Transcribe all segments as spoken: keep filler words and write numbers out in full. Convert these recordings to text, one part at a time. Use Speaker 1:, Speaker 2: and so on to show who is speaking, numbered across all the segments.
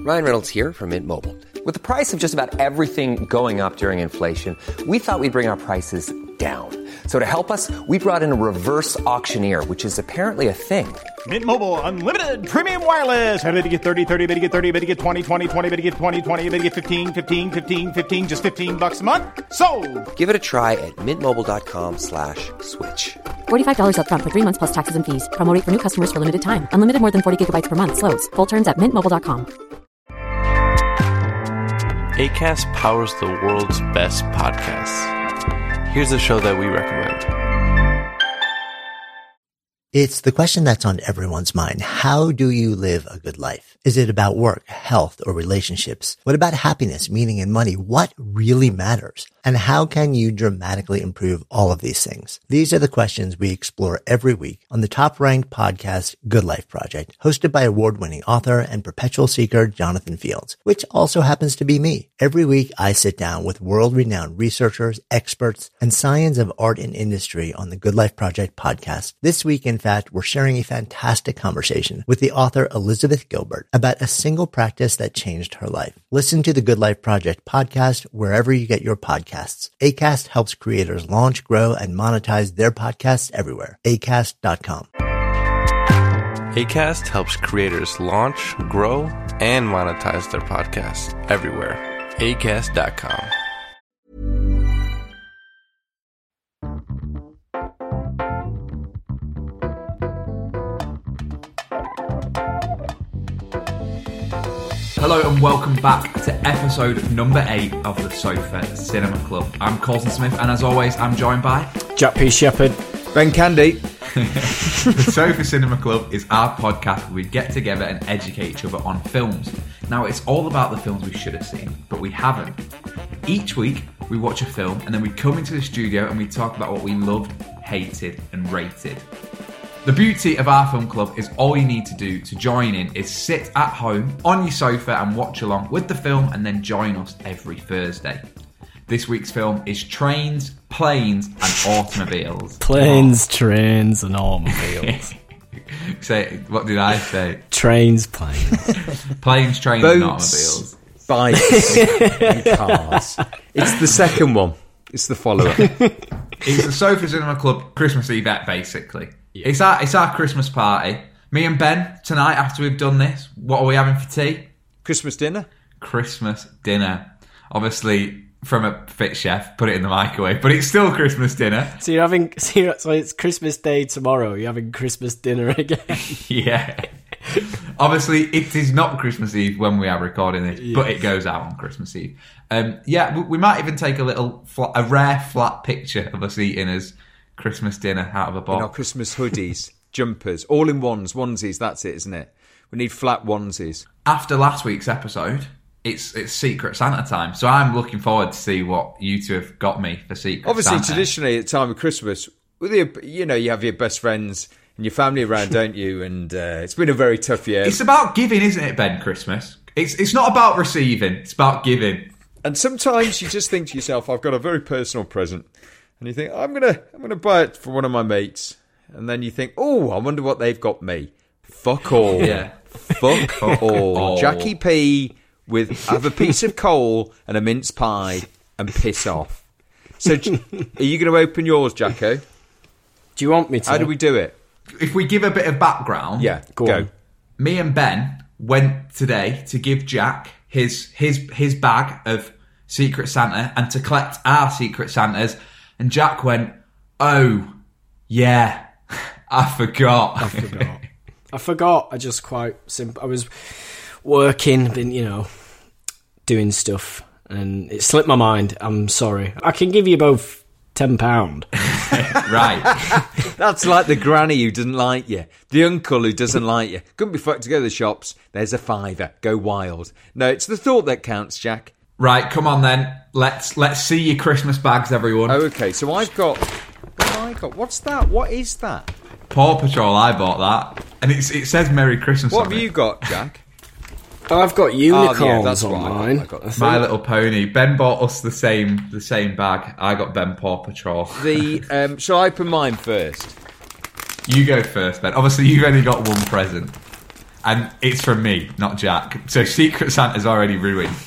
Speaker 1: Ryan Reynolds here from Mint Mobile. With the price of just about everything going up during inflation, we thought we'd bring our prices down. So to help us, we brought in a reverse auctioneer, which is apparently a thing.
Speaker 2: Mint Mobile Unlimited Premium Wireless. How to get thirty, thirty, how to get thirty, how to get twenty, twenty, twenty, how to get twenty, twenty, how to get fifteen, fifteen, fifteen, fifteen, just fifteen bucks a month? Sold!
Speaker 1: Give it a try at mintmobile.com slash switch.
Speaker 3: forty-five dollars up front for three months plus taxes and fees. Promo rate for new customers for limited time. Unlimited more than forty gigabytes per month. Slows full terms at mint mobile dot com.
Speaker 4: Acast powers the world's best podcasts. Here's a show that we recommend.
Speaker 5: It's the question that's on everyone's mind. How do you live a good life? Is it about work, health, or relationships? What about happiness, meaning, and money? What really matters? And how can you dramatically improve all of these things? These are the questions we explore every week on the top-ranked podcast, Good Life Project, hosted by award-winning author and perpetual seeker Jonathan Fields, which also happens to be me. Every week, I sit down with world-renowned researchers, experts, and science of art and industry on the Good Life Project podcast. This week, in fact, we're sharing a fantastic conversation with the author Elizabeth Gilbert about a single practice that changed her life. Listen to the Good Life Project podcast wherever you get your podcasts. Acast helps creators launch, grow, and monetize their podcasts everywhere. acast dot com.
Speaker 4: Acast helps creators launch, grow, and monetize their podcasts everywhere. acast dot com.
Speaker 6: Hello and welcome back to episode number eight of the Sofa Cinema Club. I'm Colton Smith and as always I'm joined by
Speaker 7: Jack P. Shepherd,
Speaker 8: Ben Candy.
Speaker 6: The Sofa Cinema Club is our podcast where we get together and educate each other on films. Now it's all about the films we should have seen, but we haven't. Each week we watch a film and then we come into the studio and we talk about what we loved, hated and rated. The beauty of our film club is all you need to do to join in is sit at home on your sofa and watch along with the film and then join us every Thursday. This week's film is Trains, Planes and Automobiles.
Speaker 7: Planes, oh. Trains and automobiles.
Speaker 6: Say, what did I say?
Speaker 7: Trains, planes.
Speaker 6: Planes, trains
Speaker 8: Boats,
Speaker 6: and automobiles.
Speaker 8: Bikes and cars. It's the second one. It's the follow-up.
Speaker 6: It's the Sofa Cinema Club Christmas Eve, basically. Yeah. It's our it's our Christmas party. Me and Ben, tonight, after we've done this, what are we having for tea?
Speaker 8: Christmas dinner.
Speaker 6: Christmas dinner. Obviously, from a fit chef, put it in the microwave, but it's still Christmas dinner.
Speaker 7: So you're having, so, you're, so it's Christmas Day tomorrow, you're having Christmas dinner again?
Speaker 6: Yeah. Obviously, it is not Christmas Eve when we are recording this, yes. But it goes out on Christmas Eve. Um, yeah, we, we might even take a little, flat, a rare flat picture of us eating as Christmas dinner out of a box.
Speaker 8: In our Christmas hoodies, jumpers, all in ones, onesies, that's it, isn't it? We need flat onesies.
Speaker 6: After last week's episode, it's it's Secret Santa time, so I'm looking forward to see what you two have got me for Secret
Speaker 8: Obviously,
Speaker 6: Santa.
Speaker 8: Obviously, traditionally, at the time of Christmas, with your, you know, you have your best friends and your family around, don't you? And uh, it's been a very tough year.
Speaker 6: It's about giving, isn't it, Ben, Christmas? It's It's not about receiving, it's about giving.
Speaker 8: And sometimes you just think to yourself, I've got a very personal present. And you think, I'm gonna, I'm gonna buy it for one of my mates, and then you think, oh, I wonder what they've got me. Fuck all,
Speaker 6: yeah,
Speaker 8: fuck all. all. Jackie P with have a piece of coal and a mince pie and piss off. So, are you going to open yours, Jacko?
Speaker 7: Do you want me to?
Speaker 8: How do we do it?
Speaker 6: If we give a bit of background,
Speaker 8: yeah, go.
Speaker 7: go.
Speaker 6: Me and Ben went today to give Jack his his his bag of Secret Santa and to collect our Secret Santas. And Jack went, oh, yeah, I forgot.
Speaker 7: I forgot. I forgot. I just quite simple. I was working, been, you know, doing stuff, and it slipped my mind. I'm sorry. I can give you both ten pounds.
Speaker 6: Right.
Speaker 8: That's like the granny who doesn't like you. The uncle who doesn't like you. Couldn't be fucked to go to the shops. There's a fiver. Go wild. No, it's the thought that counts, Jack.
Speaker 6: Right, come on then. Let's let's see your Christmas bags, everyone.
Speaker 8: Oh, okay. So I've got. What have I got? What's that? What is that?
Speaker 6: Paw Patrol. I bought that, and it's, it says Merry Christmas.
Speaker 8: What
Speaker 6: on
Speaker 8: have
Speaker 6: it.
Speaker 8: you got, Jack?
Speaker 7: I've got unicorns
Speaker 8: oh, yeah, that's
Speaker 7: on
Speaker 8: what
Speaker 7: mine.
Speaker 8: I got, I got.
Speaker 6: My Little Pony. Ben bought us the same the same bag. I got Ben Paw Patrol.
Speaker 8: The um, shall I open mine first?
Speaker 6: You go first, Ben. Obviously, you've only got one present. And it's from me, not Jack. So Secret Santa's already ruined.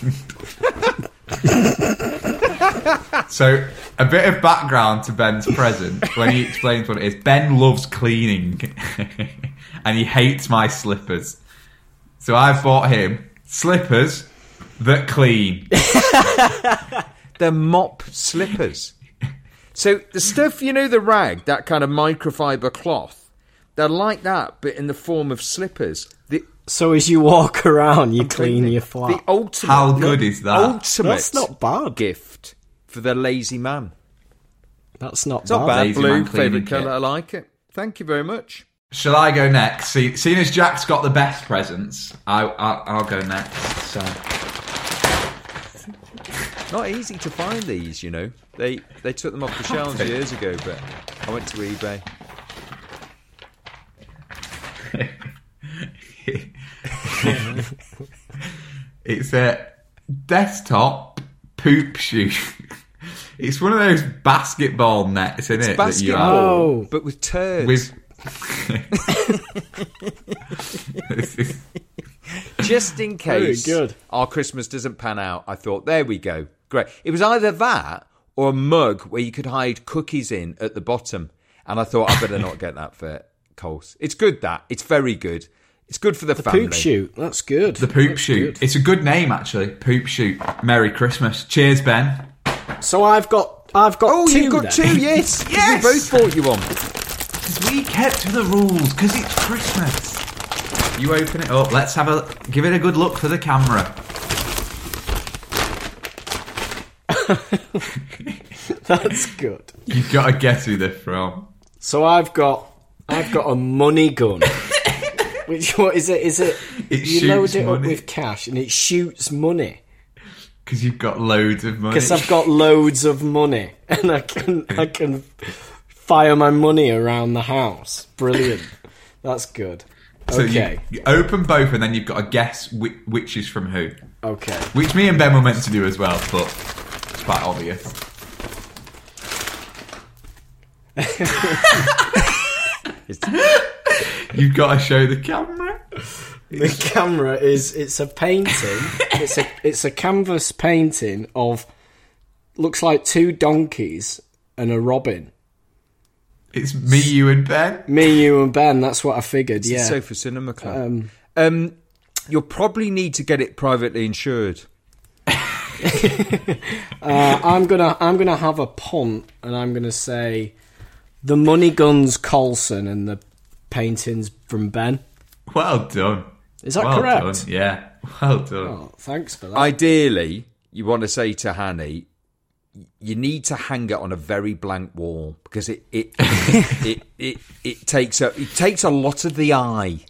Speaker 6: So, a bit of background to Ben's present when he explains what it is. Ben loves cleaning and he hates my slippers. So I bought him slippers that clean.
Speaker 8: They're mop slippers. So the stuff, you know, the rag, that kind of microfiber cloth, they're like that, but in the form of slippers. The,
Speaker 7: so as you walk around, you clean
Speaker 8: the,
Speaker 7: your flat.
Speaker 8: The ultimate,
Speaker 6: How good is that?
Speaker 8: Ultimate
Speaker 7: That's not bad.
Speaker 8: gift for the lazy man.
Speaker 7: That's not
Speaker 8: It's
Speaker 7: bad.
Speaker 8: not bad.
Speaker 6: Lazy
Speaker 8: Blue,
Speaker 6: man cleaning
Speaker 8: favourite colour,
Speaker 6: kit.
Speaker 8: I like it. Thank you very much.
Speaker 6: Shall I go next? See, seeing as Jack's got the best presents, I, I, I'll go next. So.
Speaker 8: Not easy to find these, you know. They they took them off the shelves years ago, but I went to eBay.
Speaker 6: It's a desktop poop shoe. It's one of those basketball nets, isn't
Speaker 8: It's
Speaker 6: it?
Speaker 8: basketball,
Speaker 6: That
Speaker 7: Oh.
Speaker 8: but with turds.
Speaker 6: you have with
Speaker 8: Just in case
Speaker 7: Very good.
Speaker 8: our Christmas doesn't pan out, I thought, there we go. Great. It was either that or a mug where you could hide cookies in at the bottom. And I thought, I better not get that for Coles. It's good, that. It's very good. It's good for the,
Speaker 7: The
Speaker 8: family.
Speaker 7: poop shoot. That's good.
Speaker 6: the poop
Speaker 7: That's
Speaker 6: shoot.
Speaker 7: good.
Speaker 6: It's a good name, actually. Poop shoot. Merry Christmas. Cheers, Ben.
Speaker 7: So I've got, I've got
Speaker 8: Oh,
Speaker 7: two.
Speaker 8: you've got
Speaker 7: then.
Speaker 8: two, yes. 'Cause
Speaker 6: Yes.
Speaker 8: We both bought you one.
Speaker 6: Because we kept to the rules, because it's Christmas. You open it up. Let's have a... Give it a good look for the camera.
Speaker 7: That's good.
Speaker 6: You've got to guess who they're from.
Speaker 7: So I've got, I've got a money gun. Which what is it? Is it?
Speaker 6: It
Speaker 7: you
Speaker 6: shoots
Speaker 7: load it up
Speaker 6: money.
Speaker 7: with cash and it shoots money.
Speaker 6: Because you've got loads of money.
Speaker 7: Because I've got loads of money and I can I can fire my money around the house. Brilliant. That's good.
Speaker 6: So
Speaker 7: Okay.
Speaker 6: you, you open both and then you've got to guess which, which is from who.
Speaker 7: Okay.
Speaker 6: Which me and Ben were meant to do as well, but it's quite obvious. You've got to show the camera.
Speaker 7: The camera is it's a painting. It's a it's a canvas painting of looks like two donkeys and a robin.
Speaker 6: It's me, you, and Ben.
Speaker 7: Me, you, and Ben. That's what I figured.
Speaker 8: It's
Speaker 7: Yeah.
Speaker 8: the Sofa Cinema Club.
Speaker 7: Um,
Speaker 8: Um, you'll probably need to get it privately insured.
Speaker 7: uh, I'm gonna I'm gonna have a punt, and I'm gonna say the money gun's Coulson and the paintings from Ben.
Speaker 6: Well done.
Speaker 7: Is that
Speaker 6: well
Speaker 7: correct?
Speaker 6: Done. Yeah. Well done.
Speaker 7: Oh, thanks for that.
Speaker 8: Ideally, you want to say to Hanny, you need to hang it on a very blank wall because it it it, it it takes a it takes a lot of the eye.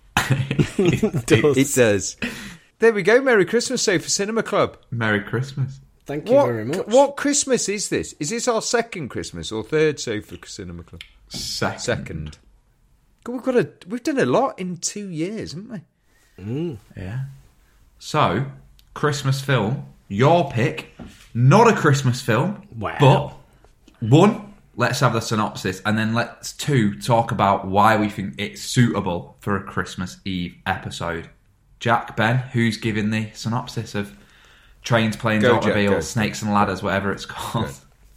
Speaker 7: It does.
Speaker 8: It does. There we go. Merry Christmas, Sofa Cinema Club.
Speaker 6: Merry Christmas.
Speaker 7: Thank you
Speaker 8: What
Speaker 7: very much.
Speaker 8: what Christmas is this? Is this our second Christmas or third Sofa Cinema Club?
Speaker 6: Second.
Speaker 8: Second. God, we've got a we've done a lot in two years, haven't we?
Speaker 6: Yeah. So, Christmas film, your pick. Not a Christmas film.
Speaker 7: Wow.
Speaker 6: But, one, let's have the synopsis, and then let's, two, talk about why we think it's suitable for a Christmas Eve episode. Jack, Ben, who's giving the synopsis of Trains, Planes,
Speaker 8: Go, Jack,
Speaker 6: Automobiles,
Speaker 8: go.
Speaker 6: Snakes and Ladders, whatever it's called?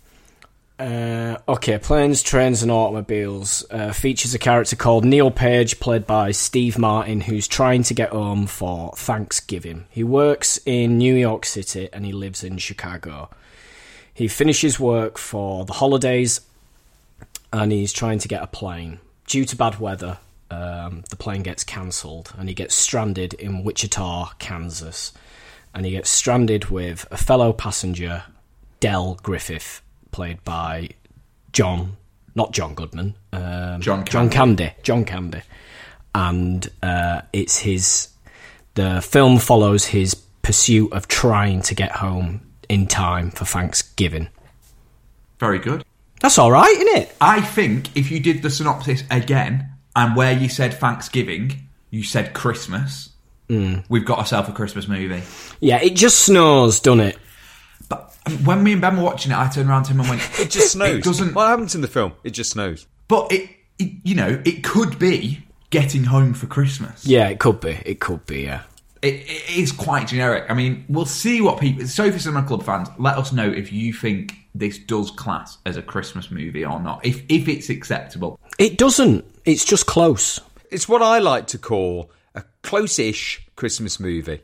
Speaker 7: Uh, okay, Planes, Trains and Automobiles uh, features a character called Neil Page, played by Steve Martin, who's trying to get home for Thanksgiving. He works in New York City and he lives in Chicago. He finishes work for the holidays and he's trying to get a plane. Due to bad weather, um, the plane gets cancelled and he gets stranded in Wichita, Kansas. And he gets stranded with a fellow passenger, Del Griffith, played by John, not John Goodman, um,
Speaker 6: John
Speaker 7: John
Speaker 6: Candy.
Speaker 7: Candy, John Candy, and uh, it's his. The film follows his pursuit of trying to get home in time for Thanksgiving.
Speaker 6: Very good.
Speaker 7: That's all right, isn't it?
Speaker 6: I think if you did the synopsis again, and where you said Thanksgiving, you said Christmas,
Speaker 7: Mm.
Speaker 6: we've got ourselves a Christmas movie.
Speaker 7: Yeah, it just snows, doesn't it?
Speaker 6: But when me and Ben were watching it, I turned around to him and went,
Speaker 8: It just snows.
Speaker 6: It doesn't...
Speaker 8: What happens in the film? It just snows.
Speaker 6: But, it, it, you know, it could be getting home for Christmas.
Speaker 7: Yeah, it could be. It could be, yeah.
Speaker 6: It, it is quite generic. I mean, we'll see what people... Sofa Cinema Club fans, let us know if you think this does class as a Christmas movie or not. If if it's acceptable.
Speaker 7: It doesn't. It's just close.
Speaker 8: It's what I like to call a close-ish Christmas movie.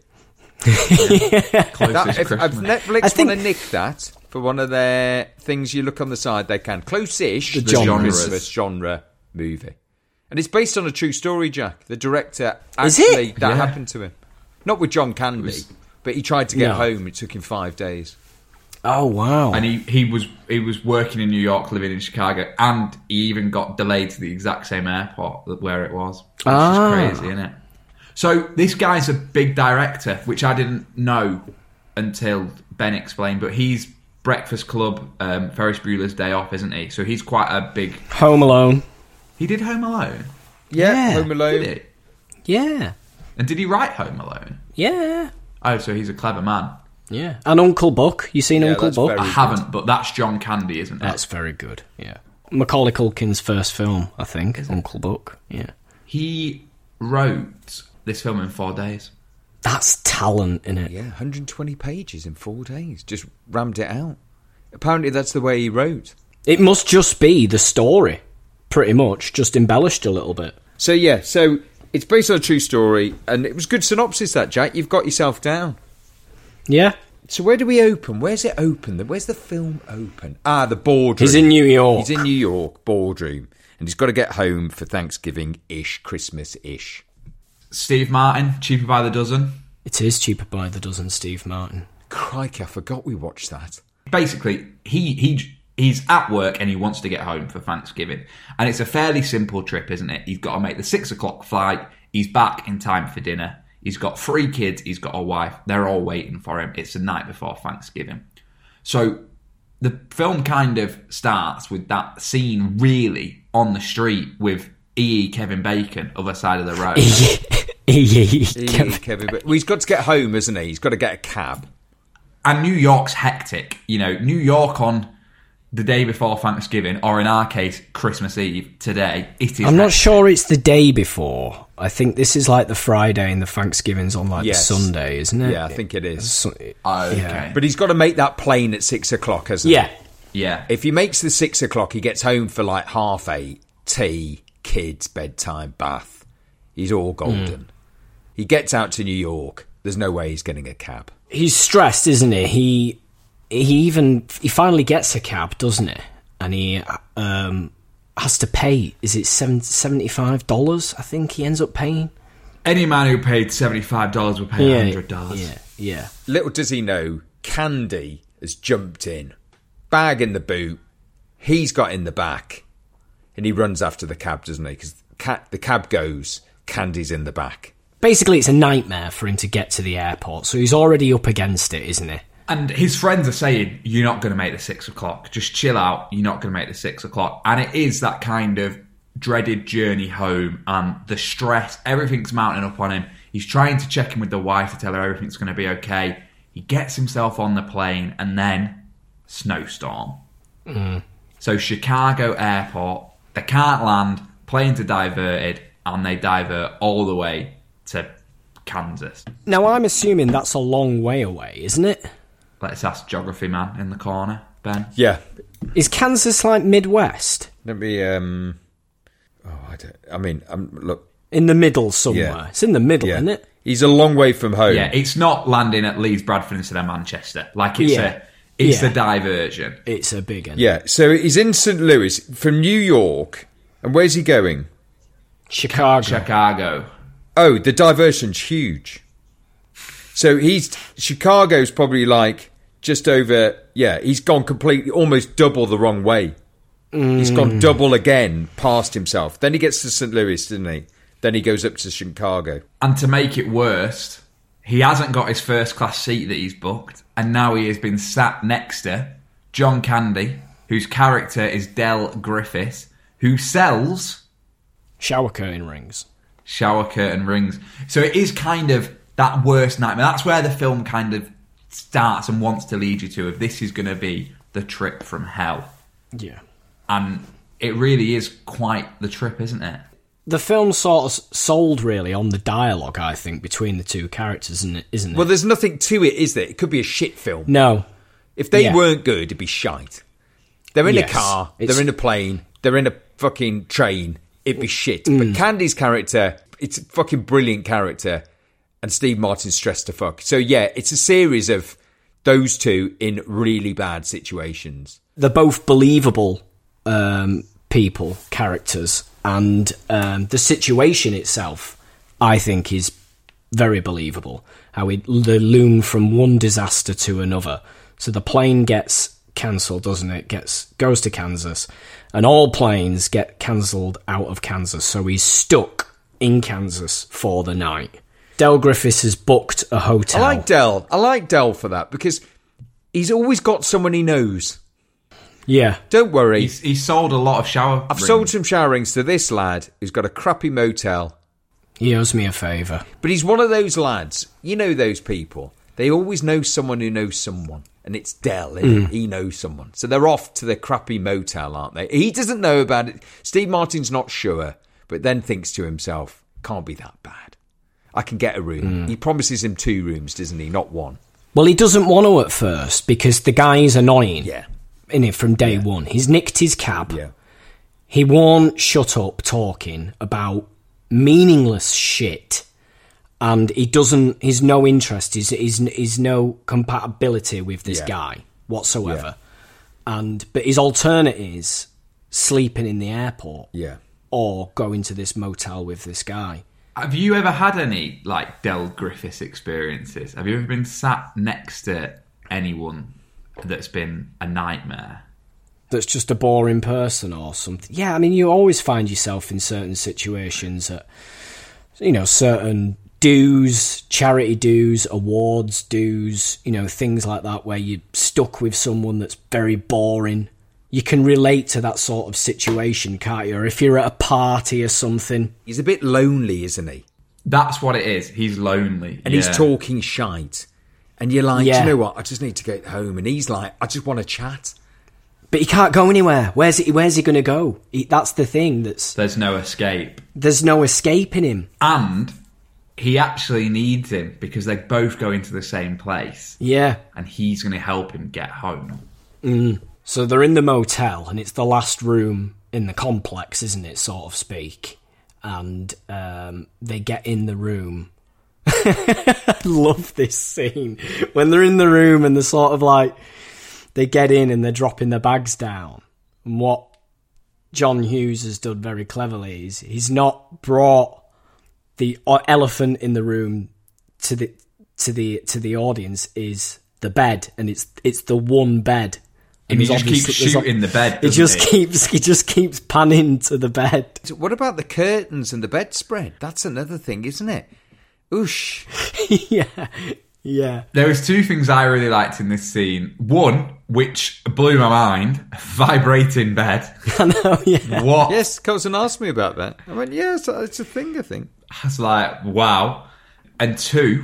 Speaker 6: Closest
Speaker 8: That, if, if
Speaker 6: Christmas.
Speaker 8: Netflix
Speaker 7: I think-
Speaker 8: want to nick that for one of their things you look on the side, they can. Close-ish
Speaker 7: The
Speaker 8: to
Speaker 7: genres.
Speaker 8: Christmas genre movie. And it's based on a true story, Jack. The director,
Speaker 7: Is
Speaker 8: actually,
Speaker 7: it?
Speaker 8: that
Speaker 6: Yeah.
Speaker 8: happened to him. Not with John Candy, but he tried to get
Speaker 7: No.
Speaker 8: home. It took him five days.
Speaker 7: Oh, wow.
Speaker 6: And he, he was he was working in New York, living in Chicago, and he even got delayed to the exact same airport where it was. Which
Speaker 7: Ah.
Speaker 6: is crazy, isn't it? So this guy's a big director, which I didn't know until Ben explained, but he's Breakfast Club, um, Ferris Bueller's Day Off, isn't he? So he's quite a big...
Speaker 7: Home Alone.
Speaker 6: He did Home Alone?
Speaker 8: Yeah,
Speaker 7: Yeah.
Speaker 8: Home Alone.
Speaker 6: Did he?
Speaker 7: Yeah.
Speaker 6: And did he write Home Alone?
Speaker 7: Yeah.
Speaker 6: Oh, so he's a clever man.
Speaker 7: Yeah. And Uncle Buck. You seen
Speaker 8: Yeah,
Speaker 7: Uncle
Speaker 8: that's
Speaker 7: Buck?
Speaker 8: very-
Speaker 6: I haven't, but that's John Candy, isn't it?
Speaker 7: That's very good, yeah. Macaulay Culkin's first film, I think, Uncle Buck, yeah.
Speaker 6: He wrote this film in four days.
Speaker 7: That's talent, innit?
Speaker 8: Yeah, one hundred twenty pages in four days. Just rammed it out. Apparently that's the way he wrote.
Speaker 7: It must just be the story, pretty much, just embellished a little bit.
Speaker 8: So yeah, so it's based on a true story, and it was good synopsis that, Jack. You've got yourself down.
Speaker 7: Yeah?
Speaker 8: So where do we open? Where's it open? Where's the film open? Ah, the boardroom.
Speaker 7: He's in New York.
Speaker 8: He's in New York, boardroom. And he's got to get home for Thanksgiving-ish, Christmas-ish.
Speaker 6: Steve Martin, Cheaper by the Dozen.
Speaker 7: It is Cheaper by the Dozen, Steve Martin.
Speaker 8: Crikey, I forgot we watched that.
Speaker 6: Basically, he he he's at work and he wants to get home for Thanksgiving. And it's a fairly simple trip, isn't it? He's got to make the six o'clock flight. He's back in time for dinner. He's got three kids. He's got a wife. They're all waiting for him. It's the night before Thanksgiving. So the film kind of starts with that scene really on the street with E E. Kevin Bacon, other side of the road.
Speaker 8: He, Kevin, but well, he's got to get home, isn't he? He's got to get a cab.
Speaker 6: And New York's hectic. You know, New York on the day before Thanksgiving, or in our case, Christmas Eve, today, it is
Speaker 7: I'm not
Speaker 6: hectic.
Speaker 7: sure it's the day before. I think this is like the Friday and the Thanksgiving's on like
Speaker 8: Yes.
Speaker 7: the Sunday, isn't it?
Speaker 8: Yeah, I think it is.
Speaker 7: So-
Speaker 6: Oh, okay.
Speaker 7: Yeah.
Speaker 8: But he's got to make that plane at six o'clock, hasn't
Speaker 7: yeah.
Speaker 8: he?
Speaker 6: Yeah.
Speaker 8: If he makes the six o'clock, he gets home for like half eight, tea, kids, bedtime, bath. He's all golden. He gets out to New York. There's no way he's getting a cab.
Speaker 7: He's stressed, isn't he? He he even he finally gets a cab, doesn't he? And he um, has to pay. Is it seventy five dollars? I think he ends up paying.
Speaker 6: Any man who paid seventy-five dollars would pay
Speaker 7: Yeah,
Speaker 6: one hundred dollars.
Speaker 7: yeah, yeah.
Speaker 8: Little does he know, Candy has jumped in. Bag in the boot. He's got in the back. And he runs after the cab, doesn't he? Because the cab goes, Candy's in the back.
Speaker 7: Basically, it's a nightmare for him to get to the airport, so he's already up against it, isn't he?
Speaker 6: And his friends are saying, you're not going to make the six o'clock. Just chill out. You're not going to make the six o'clock. And it is that kind of dreaded journey home and the stress. Everything's mounting up on him. He's trying to check in with the wife to tell her everything's going to be okay. He gets himself on the plane and then snowstorm.
Speaker 7: Mm.
Speaker 6: So Chicago airport, they can't land, planes are diverted, and they divert all the way to Kansas.
Speaker 7: Now, I'm assuming that's a long way away, isn't it?
Speaker 6: Let's ask geography man in the corner, Ben.
Speaker 8: Yeah.
Speaker 7: Is Kansas like Midwest?
Speaker 8: Let me, um... Oh, I don't... I mean, um, look...
Speaker 7: In the middle somewhere.
Speaker 8: Yeah.
Speaker 7: It's in the middle,
Speaker 8: Yeah.
Speaker 7: isn't it?
Speaker 8: He's a long way from home.
Speaker 6: Yeah, it's not landing at Leeds, Bradford instead of Manchester. Like, it's
Speaker 7: Yeah.
Speaker 6: a it's
Speaker 7: Yeah.
Speaker 6: a diversion.
Speaker 7: It's a big one.
Speaker 8: Yeah, so he's in Saint Louis from New York. And where's he going?
Speaker 7: Chicago.
Speaker 6: Chicago.
Speaker 8: Oh, the diversion's huge. So he's Chicago's probably like just over. Yeah, he's gone completely, almost double the wrong way. Mm. He's gone double again past himself. Then he gets to Saint Louis, doesn't he? Then he goes up to Chicago.
Speaker 6: And to make it worse, he hasn't got his first class seat that he's booked, and now he has been sat next to John Candy, whose character is Del Griffiths, who sells
Speaker 7: Shower curtain rings.
Speaker 6: shower curtain rings. So it is kind of that worst nightmare. That's where the film kind of starts and wants to lead you to, if this is going to be the trip from hell.
Speaker 7: Yeah.
Speaker 6: And it really is quite the trip, isn't it?
Speaker 7: the film sort of sold really on the dialogue, I think, between the two characters, isn't it? Isn't it?
Speaker 8: Well, there's nothing to it, is there? It could be a shit film.
Speaker 7: No.
Speaker 8: If they
Speaker 7: Yeah.
Speaker 8: weren't good, it'd be shite. They're in
Speaker 7: Yes.
Speaker 8: a car,
Speaker 7: It's-
Speaker 8: they're in a plane, they're in a fucking train, it'd be shit.
Speaker 7: Mm.
Speaker 8: But Candy's character, it's a fucking brilliant character, and Steve Martin's stressed to fuck. So yeah, it's a series of those two in really bad situations.
Speaker 7: They're both believable um, people, characters, and um, the situation itself, I think, is very believable. How it, they loom from one disaster to another. So the plane gets cancelled, doesn't it? Gets goes to Kansas, and all planes get cancelled out of Kansas. So he's stuck in Kansas for the night. Del Griffiths has booked a hotel.
Speaker 8: I like Del. I like Del for that because he's always got someone he knows.
Speaker 7: Yeah.
Speaker 8: Don't worry.
Speaker 6: He's, he's sold a lot of shower
Speaker 8: I've
Speaker 6: rings.
Speaker 8: sold some shower rings to this lad who's got a crappy motel.
Speaker 7: He owes me a favour.
Speaker 8: But he's one of those lads, you know those people, they always know someone who knows someone. And it's Del, isn't it? He knows someone. So they're off to the crappy motel, aren't they? He doesn't know about it. Steve Martin's not sure, but then thinks to himself, can't be that bad. I can get a room. He promises him two rooms, doesn't he? Not one.
Speaker 7: Well, he doesn't want to at first because the guy is annoying.
Speaker 8: Yeah.
Speaker 7: In it from day one. He's nicked his cab.
Speaker 8: Yeah.
Speaker 7: He won't shut up talking about meaningless shit. And he doesn't, he's no interest, he's, he's, he's no compatibility with this
Speaker 8: Yeah.
Speaker 7: guy whatsoever. And But his alternate is sleeping in the airport.
Speaker 8: Yeah.
Speaker 7: Or going to this motel with this guy.
Speaker 6: Have you ever had any, like, Del Griffiths experiences? Have you ever been sat next to anyone that's been a nightmare?
Speaker 7: That's just a boring person or something. Yeah, I mean, you always find yourself in certain situations at, you know, certain dues, charity dues, awards dues, you know, things like that where you're stuck with someone that's very boring. You can relate to that sort of situation, can't you? Or if you're at a party or something.
Speaker 8: He's a bit lonely, isn't he?
Speaker 6: That's what it is. He's lonely.
Speaker 8: And
Speaker 6: yeah.
Speaker 8: he's talking shite. And you're like,
Speaker 7: Yeah.
Speaker 8: do you know what? I just need to get home. And he's like, I just want to chat.
Speaker 7: But he can't go anywhere. Where's he, where's he going to go? He, that's the thing. That's
Speaker 6: There's no escape.
Speaker 7: There's no escaping him.
Speaker 6: And he actually needs him because they both go into the same place.
Speaker 7: Yeah.
Speaker 6: And he's going to help him get home.
Speaker 7: Mm. So they're in the motel, and it's the last room in the complex, isn't it, sort of speak? And um, they get in the room. I love this scene. When they're in the room and they're sort of like, they get in and they're dropping their bags down. And what John Hughes has done very cleverly is he's not brought the elephant in the room to the to the to the audience is the bed, and it's it's the one bed.
Speaker 6: And he
Speaker 7: there's
Speaker 6: just keeps
Speaker 7: obviously- there's
Speaker 6: shooting the bed,
Speaker 7: He
Speaker 6: doesn't
Speaker 7: just
Speaker 6: he?
Speaker 7: keeps he just keeps panning to the bed.
Speaker 8: So what about the curtains and the bedspread? That's another thing, isn't it? Oosh.
Speaker 7: yeah, yeah.
Speaker 6: There was two things I really liked in this scene. One, which blew my mind, vibrating bed.
Speaker 7: I know, yeah.
Speaker 6: What?
Speaker 8: Yes, Colson asked me about that. I went, yes, it's a thing, I think.
Speaker 6: I was like, wow. And two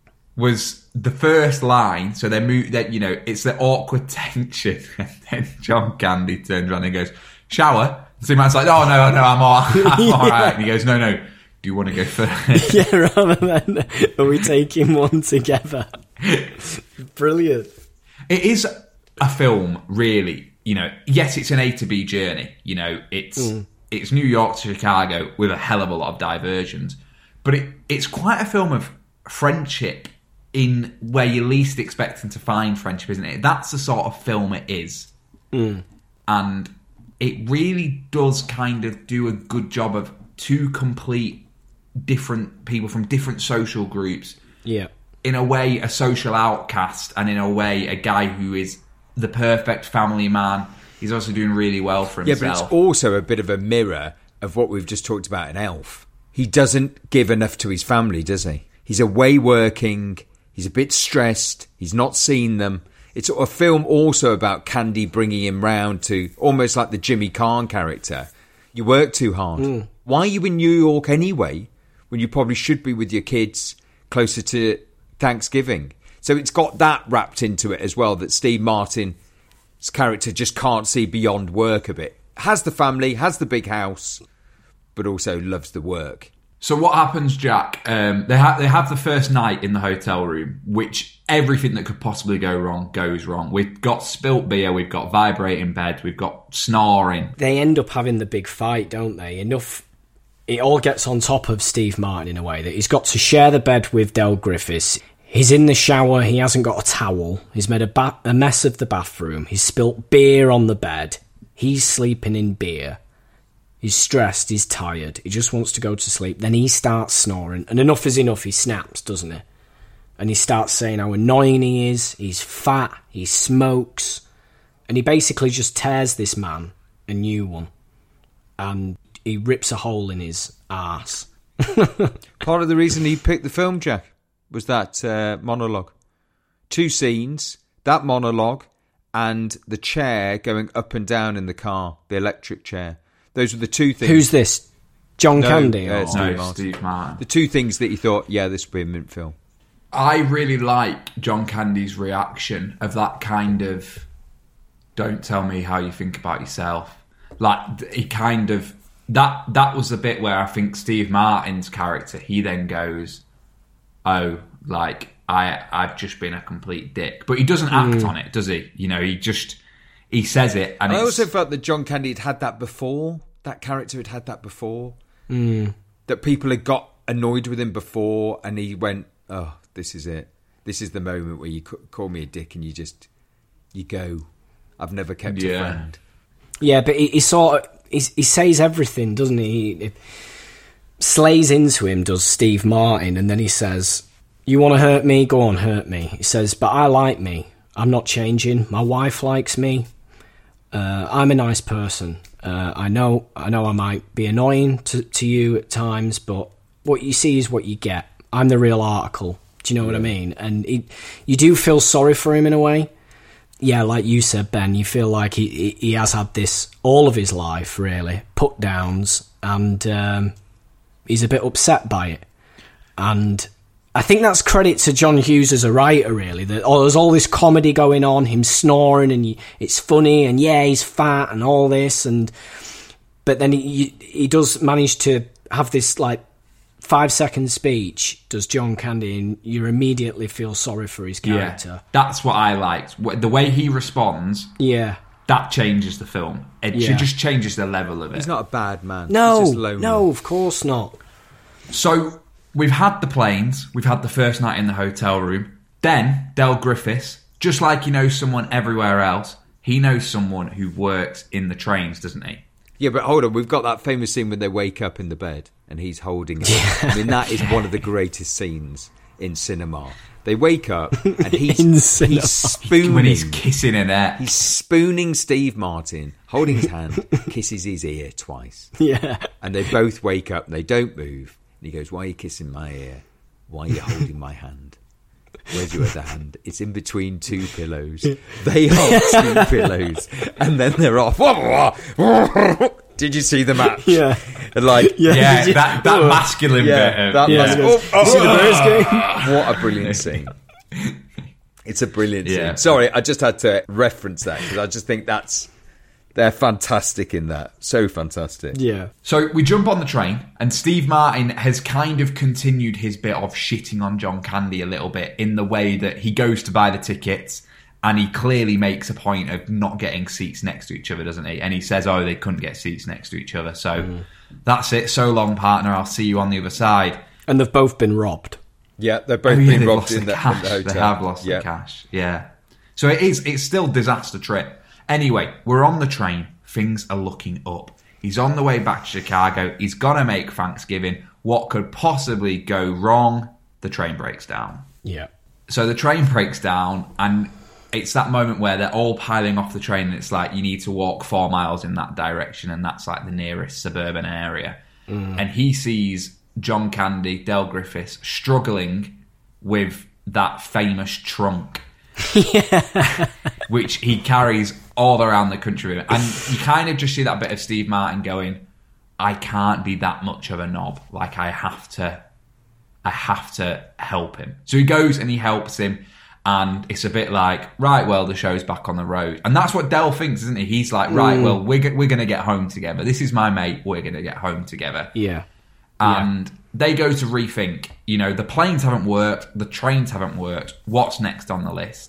Speaker 6: was the first line. So they move that, you know, it's the awkward tension. And then John Candy turns around and goes, shower? And Superman's like, oh, no, no, I'm all, I'm all right. And he goes, no, no, do you want to go first?
Speaker 7: Yeah, rather than are we taking one together? Brilliant.
Speaker 6: It is a film, really. You know, yes, it's an A to B journey. You know, it's
Speaker 7: Mm.
Speaker 6: it's New York to Chicago with a hell of a lot of diversions. But it, it's quite a film of friendship in where you're least expecting to find friendship, isn't it? That's the sort of film it is.
Speaker 7: Mm.
Speaker 6: And it really does kind of do a good job of two complete different people from different social groups.
Speaker 7: Yeah.
Speaker 6: In a way, a social outcast, and in a way, a guy who is the perfect family man. He's also doing really well for
Speaker 8: Yeah,
Speaker 6: himself.
Speaker 8: but it's also a bit of a mirror of what we've just talked about in Elf. He doesn't give enough to his family, does he? He's away working. He's a bit stressed. He's not seen them. It's a film also about Candy bringing him round to almost like the Jimmy Kahn character. You work too hard.
Speaker 7: Mm.
Speaker 8: Why are you in New York anyway when you probably should be with your kids closer to Thanksgiving? So it's got that wrapped into it as well, that Steve Martin's character just can't see beyond work a bit. Has the family, has the big house, but also loves the work.
Speaker 6: So what happens, Jack? Um, they have they have the first night in the hotel room, which everything that could possibly go wrong goes wrong. We've got spilt beer, we've got vibrating bed, we've got snoring.
Speaker 7: They end up having the big fight, don't they? Enough. It all gets on top of Steve Martin in a way that he's got to share the bed with Del Griffiths. He's in the shower, he hasn't got a towel, he's made a, ba- a mess of the bathroom, he's spilt beer on the bed, he's sleeping in beer. He's stressed, he's tired, he just wants to go to sleep. Then he starts snoring, and enough is enough, he snaps, doesn't he? And he starts saying how annoying he is, he's fat, he smokes, and he basically just tears this man a new one. And he rips a hole in his arse.
Speaker 8: Part of the reason he picked the film, Jack, was that uh, monologue. Two scenes, that monologue, and the chair going up and down in the car, the electric chair. Those were the two things.
Speaker 7: Who's this? John
Speaker 8: no,
Speaker 7: Candy?
Speaker 8: Uh,
Speaker 7: or?
Speaker 8: Steve,
Speaker 6: No,
Speaker 8: Martin.
Speaker 6: Steve Martin.
Speaker 8: The two things that he thought, yeah, this would be a mint film.
Speaker 6: I really like John Candy's reaction of that kind of don't tell me how you think about yourself. Like, he kind of... That that was the bit where I think Steve Martin's character, he then goes, oh, like, I, I've just been a complete dick. But he doesn't act
Speaker 7: Mm.
Speaker 6: on it, does he? You know, he just... He says it, and
Speaker 8: I
Speaker 6: it's,
Speaker 8: also felt that John Candy had had that before. That character had had that before.
Speaker 7: Mm.
Speaker 8: That people had got annoyed with him before, and he went, oh, this is it. This is the moment where you c- call me a dick and you just, you go, I've never kept
Speaker 6: Yeah.
Speaker 8: a friend.
Speaker 7: Yeah, but he, he sort of... He, he says everything, doesn't he? He slays into him, does Steve Martin, and then he says, you want to hurt me? Go on, hurt me. He says, but I like me. I'm not changing. My wife likes me. Uh, I'm a nice person. Uh, I know I know I might be annoying to, to you at times, but what you see is what you get. I'm the real article. Do you know what I mean? And he, you do feel sorry for him in a way. Yeah, like you said, Ben, you feel like he, he, he has had this all of his life, really, put downs, and um, he's a bit upset by it. And I think that's credit to John Hughes as a writer, really. That oh, there's all this comedy going on, him snoring, and you, it's funny, and yeah, he's fat, and all this, and but then he he does manage to have this like five second speech. Does John Candy, and you immediately feel sorry for his character.
Speaker 6: Yeah, that's what I liked. The way he responds,
Speaker 7: Yeah,
Speaker 6: that changes the film. It
Speaker 7: Yeah.
Speaker 6: just changes the level of it.
Speaker 8: He's not a bad man.
Speaker 7: no,
Speaker 8: He's just lonely.
Speaker 7: no, of course not.
Speaker 6: So we've had the planes, we've had the first night in the hotel room. Then Del Griffiths, just like he knows someone everywhere else, he knows someone who works in the trains, doesn't he?
Speaker 8: Yeah, but hold on. We've got that famous scene when they wake up in the bed and he's holding it. I mean, that is one of the greatest scenes in cinema. They wake up and he's,
Speaker 7: In cinema.
Speaker 8: he's spooning.
Speaker 6: When he's kissing in there.
Speaker 8: He's spooning Steve Martin, holding his hand, kisses his ear twice.
Speaker 7: Yeah,
Speaker 8: And they both wake up and they don't move. And he goes, why are you kissing my ear? Why are you holding my hand? Where's your other hand? It's in between two pillows. They hold two pillows. And then they're off. Did you see the match?
Speaker 7: yeah.
Speaker 8: And like,
Speaker 6: Yeah, that, that masculine
Speaker 8: yeah,
Speaker 6: bit. Of,
Speaker 8: that
Speaker 7: Yeah.
Speaker 8: must-
Speaker 7: You
Speaker 8: oh,
Speaker 7: see the
Speaker 8: oh,
Speaker 7: Bears game?
Speaker 8: what a brilliant scene. It's a brilliant
Speaker 6: Yeah.
Speaker 8: scene. Sorry, I just had to reference that because I just think that's, they're fantastic in that. So fantastic.
Speaker 7: Yeah.
Speaker 6: So we jump on the train, and Steve Martin has kind of continued his bit of shitting on John Candy a little bit in the way that he goes to buy the tickets, and he clearly makes a point of not getting seats next to each other, doesn't he? And he says, oh, they couldn't get seats next to each other. So mm. that's it. So long, partner. I'll see you on the other side.
Speaker 7: And they've both been robbed.
Speaker 8: Yeah, they're both
Speaker 6: Oh, yeah,
Speaker 8: being
Speaker 6: they've
Speaker 8: robbed
Speaker 6: lost
Speaker 8: in
Speaker 6: the
Speaker 8: the,
Speaker 6: cash.
Speaker 8: in the hotel.
Speaker 6: They have lost
Speaker 8: yeah.
Speaker 6: the cash. Yeah. So it is. It's still disaster trip. Anyway, we're on the train. Things are looking up. He's on the way back to Chicago. He's gonna make Thanksgiving. What could possibly go wrong? The train breaks down.
Speaker 7: Yeah.
Speaker 6: So the train breaks down, and it's that moment where they're all piling off the train, and it's like you need to walk four miles in that direction, and that's like the nearest suburban area. Mm. And he sees John Candy, Del Griffiths, struggling with that famous trunk, yeah. which he carries all around the country. And you kind of just see that bit of Steve Martin going, I can't be that much of a knob. Like, I have to, I have to help him. So he goes and he helps him. And it's a bit like, right, well, the show's back on the road. And that's what Del thinks, isn't he? He's like, right, mm. well, we're, g- we're going to get home together. This is my mate. We're going to get home together.
Speaker 7: Yeah.
Speaker 6: And
Speaker 7: yeah.
Speaker 6: they go to rethink, you know, the planes haven't worked. The trains haven't worked. What's next on the list?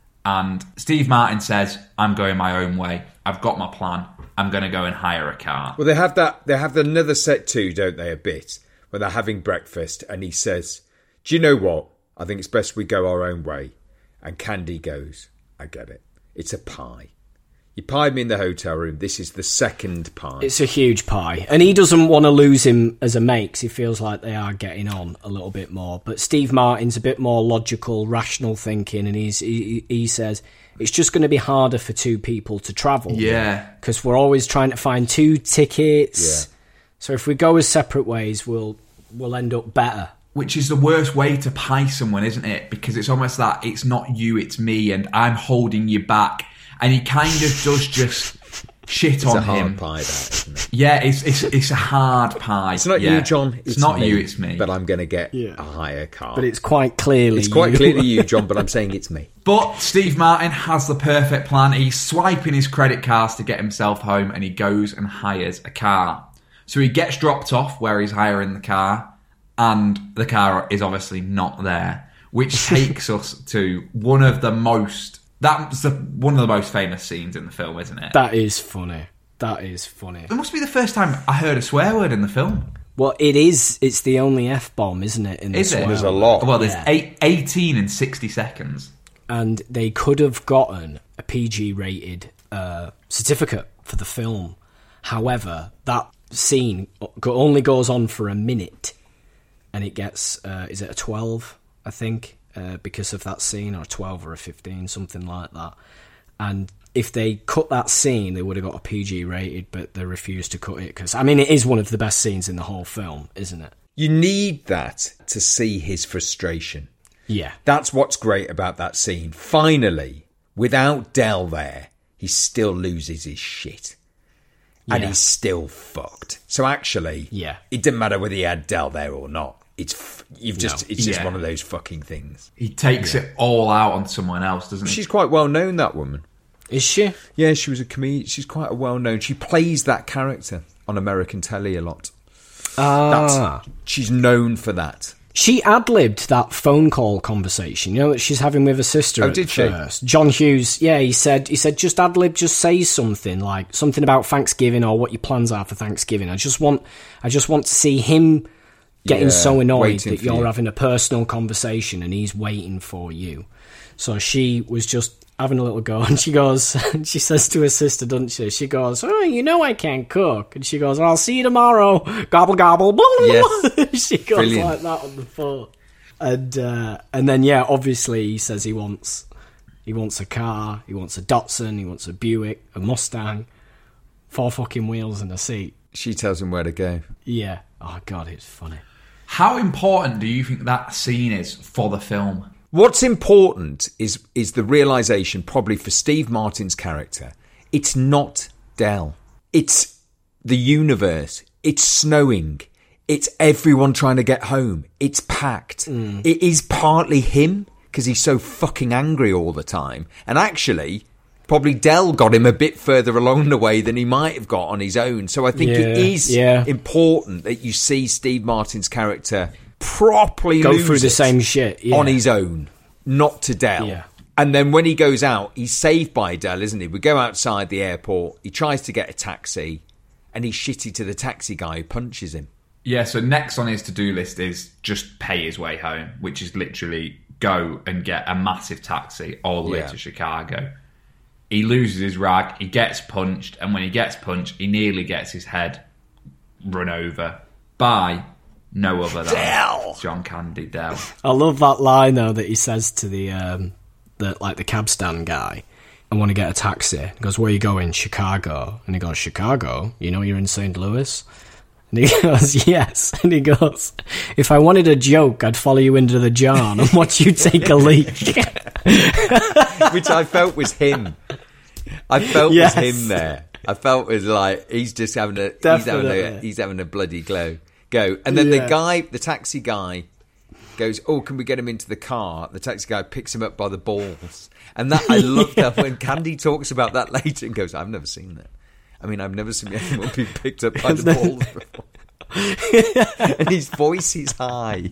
Speaker 6: And Steve Martin says, I'm going my own way. I've got my plan. I'm going to go and hire a car.
Speaker 8: Well, they have that. They have another set too, don't they, a bit, when they're having breakfast. And he says, do you know what? I think it's best we go our own way. And Candy goes, I get it. It's a pie. You pied me in the hotel room. This is the second pie.
Speaker 7: It's a huge pie. And he doesn't want to lose him as a mate because he feels like they are getting on a little bit more. But Steve Martin's a bit more logical, rational thinking. And he's he, he says, it's just going to be harder for two people to travel.
Speaker 6: Yeah.
Speaker 7: Because we're always trying to find two tickets.
Speaker 8: Yeah.
Speaker 7: So if we go as separate ways, we'll we'll end up better.
Speaker 6: Which is the worst way to pie someone, isn't it? Because it's almost that it's not you, it's me, and I'm holding you back. And he kind of does just shit
Speaker 8: it's
Speaker 6: on
Speaker 8: a hard
Speaker 6: him.
Speaker 8: Pie, that, isn't it?
Speaker 6: Yeah, it's it's it's a hard pie.
Speaker 8: It's not
Speaker 6: yeah.
Speaker 8: you, John. It's,
Speaker 6: it's not
Speaker 8: me,
Speaker 6: you, it's me.
Speaker 8: But I'm going to get
Speaker 7: yeah.
Speaker 8: a higher car.
Speaker 7: But it's quite clearly
Speaker 8: It's quite
Speaker 7: you.
Speaker 8: clearly you, John, but I'm saying it's me.
Speaker 6: But Steve Martin has the perfect plan. He's swiping his credit cards to get himself home, and he goes and hires a car. So he gets dropped off where he's hiring the car, and the car is obviously not there, which takes us to one of the most... That's the, one of the most famous scenes in the film, isn't it?
Speaker 7: That is funny. That is funny.
Speaker 6: It must be the first time I heard a swear word in the film.
Speaker 7: Well, it is. It's the only F-bomb, isn't it? In the
Speaker 6: is it?
Speaker 7: swear
Speaker 8: There's a lot.
Speaker 6: Well, there's
Speaker 7: yeah.
Speaker 6: eight, eighteen in sixty seconds.
Speaker 7: And they could have gotten a P G-rated uh, certificate for the film. However, that scene only goes on for a minute, and it gets, uh, is it a twelve, I think, uh, because of that scene, or a twelve or a fifteen, something like that. And if they cut that scene, they would have got a P G rated, but they refused to cut it, because, I mean, it is one of the best scenes in the whole film, isn't it?
Speaker 8: You need that to see his frustration.
Speaker 7: Yeah.
Speaker 8: That's what's great about that scene. Finally, without Del there, he still loses his shit. And
Speaker 7: Yeah.
Speaker 8: he's still fucked. So actually,
Speaker 7: Yeah.
Speaker 8: it didn't matter whether he had Del there or not. It's f- you've just
Speaker 7: No.
Speaker 8: it's just
Speaker 6: Yeah.
Speaker 8: one of those fucking things.
Speaker 6: He takes it all out on someone else, doesn't he?
Speaker 8: She's quite well known, that woman.
Speaker 7: Is she?
Speaker 8: Yeah, she was a comedian. She's quite a well known. She plays that character on American telly a lot.
Speaker 7: Ah.
Speaker 8: That's, she's known for that.
Speaker 7: She ad-libbed that phone call conversation, you know, that she's having with her sister
Speaker 8: Oh,
Speaker 7: at
Speaker 8: did she?
Speaker 7: first. John Hughes, yeah, he said, he said, just ad-lib, just say something, like, something about Thanksgiving or what your plans are for Thanksgiving. I just want, I just want to see him getting
Speaker 8: Yeah,
Speaker 7: so annoyed
Speaker 8: waiting
Speaker 7: that
Speaker 8: for
Speaker 7: you're
Speaker 8: you.
Speaker 7: having a personal conversation and he's waiting for you. So she was just having a little go, and she goes, she says to her sister, doesn't she? She goes, oh, you know I can't cook. And she goes, I'll see you tomorrow. Gobble, gobble.
Speaker 8: Yes.
Speaker 7: She goes
Speaker 8: Brilliant.
Speaker 7: like that on the phone. And uh, and then yeah, obviously he says he wants he wants a car, he wants a Datsun, he wants a Buick, a Mustang, four fucking wheels and a seat.
Speaker 8: She tells him where to go.
Speaker 7: Yeah. Oh god, it's funny.
Speaker 6: How important do you think that scene is for the film?
Speaker 8: What's important is is the realisation, probably for Steve Martin's character, it's not Del. It's the universe. It's snowing. It's everyone trying to get home. It's packed. Mm. It is partly him, because he's so fucking angry all the time. And actually, probably Del got him a bit further along the way than he might have got on his own. So I think
Speaker 7: Yeah,
Speaker 8: it is
Speaker 7: yeah.
Speaker 8: important that you see Steve Martin's character properly
Speaker 7: Go
Speaker 8: lose
Speaker 7: through the
Speaker 8: it
Speaker 7: same shit yeah.
Speaker 8: on his own, not to Del.
Speaker 7: Yeah.
Speaker 8: And then when he goes out, he's saved by Del, isn't he? We go outside the airport, he tries to get a taxi, and he's shitty to the taxi guy who punches him.
Speaker 6: Yeah, so next on his to-do list is just pay his way home, which is literally go and get a massive taxi all the way
Speaker 8: Yeah.
Speaker 6: to Chicago. He loses his rag, he gets punched, and when he gets punched, he nearly gets his head run over by no other than
Speaker 8: Del.
Speaker 6: John Candy Del.
Speaker 7: I love that line though that he says to the um the like the cab stand guy. I want to get a taxi. He goes, where are you going? Chicago. And he goes, Chicago? You know you're in Saint Louis? And he goes, yes. And he goes, if I wanted a joke, I'd follow you into the John and watch you take a leak.
Speaker 8: Which I felt was him. I felt
Speaker 7: Yes.
Speaker 8: was him there. I felt was like, he's just having a, he's having a,
Speaker 7: Definitely.
Speaker 8: he's having a bloody glow. Go. And then
Speaker 7: Yeah.
Speaker 8: the guy, the taxi guy, goes, oh, can we get him into the car? The taxi guy picks him up by the balls. And that I love that when Candy talks about that later and goes, I've never seen that. I mean, I've never seen anyone be picked up by the balls before. And his voice is high.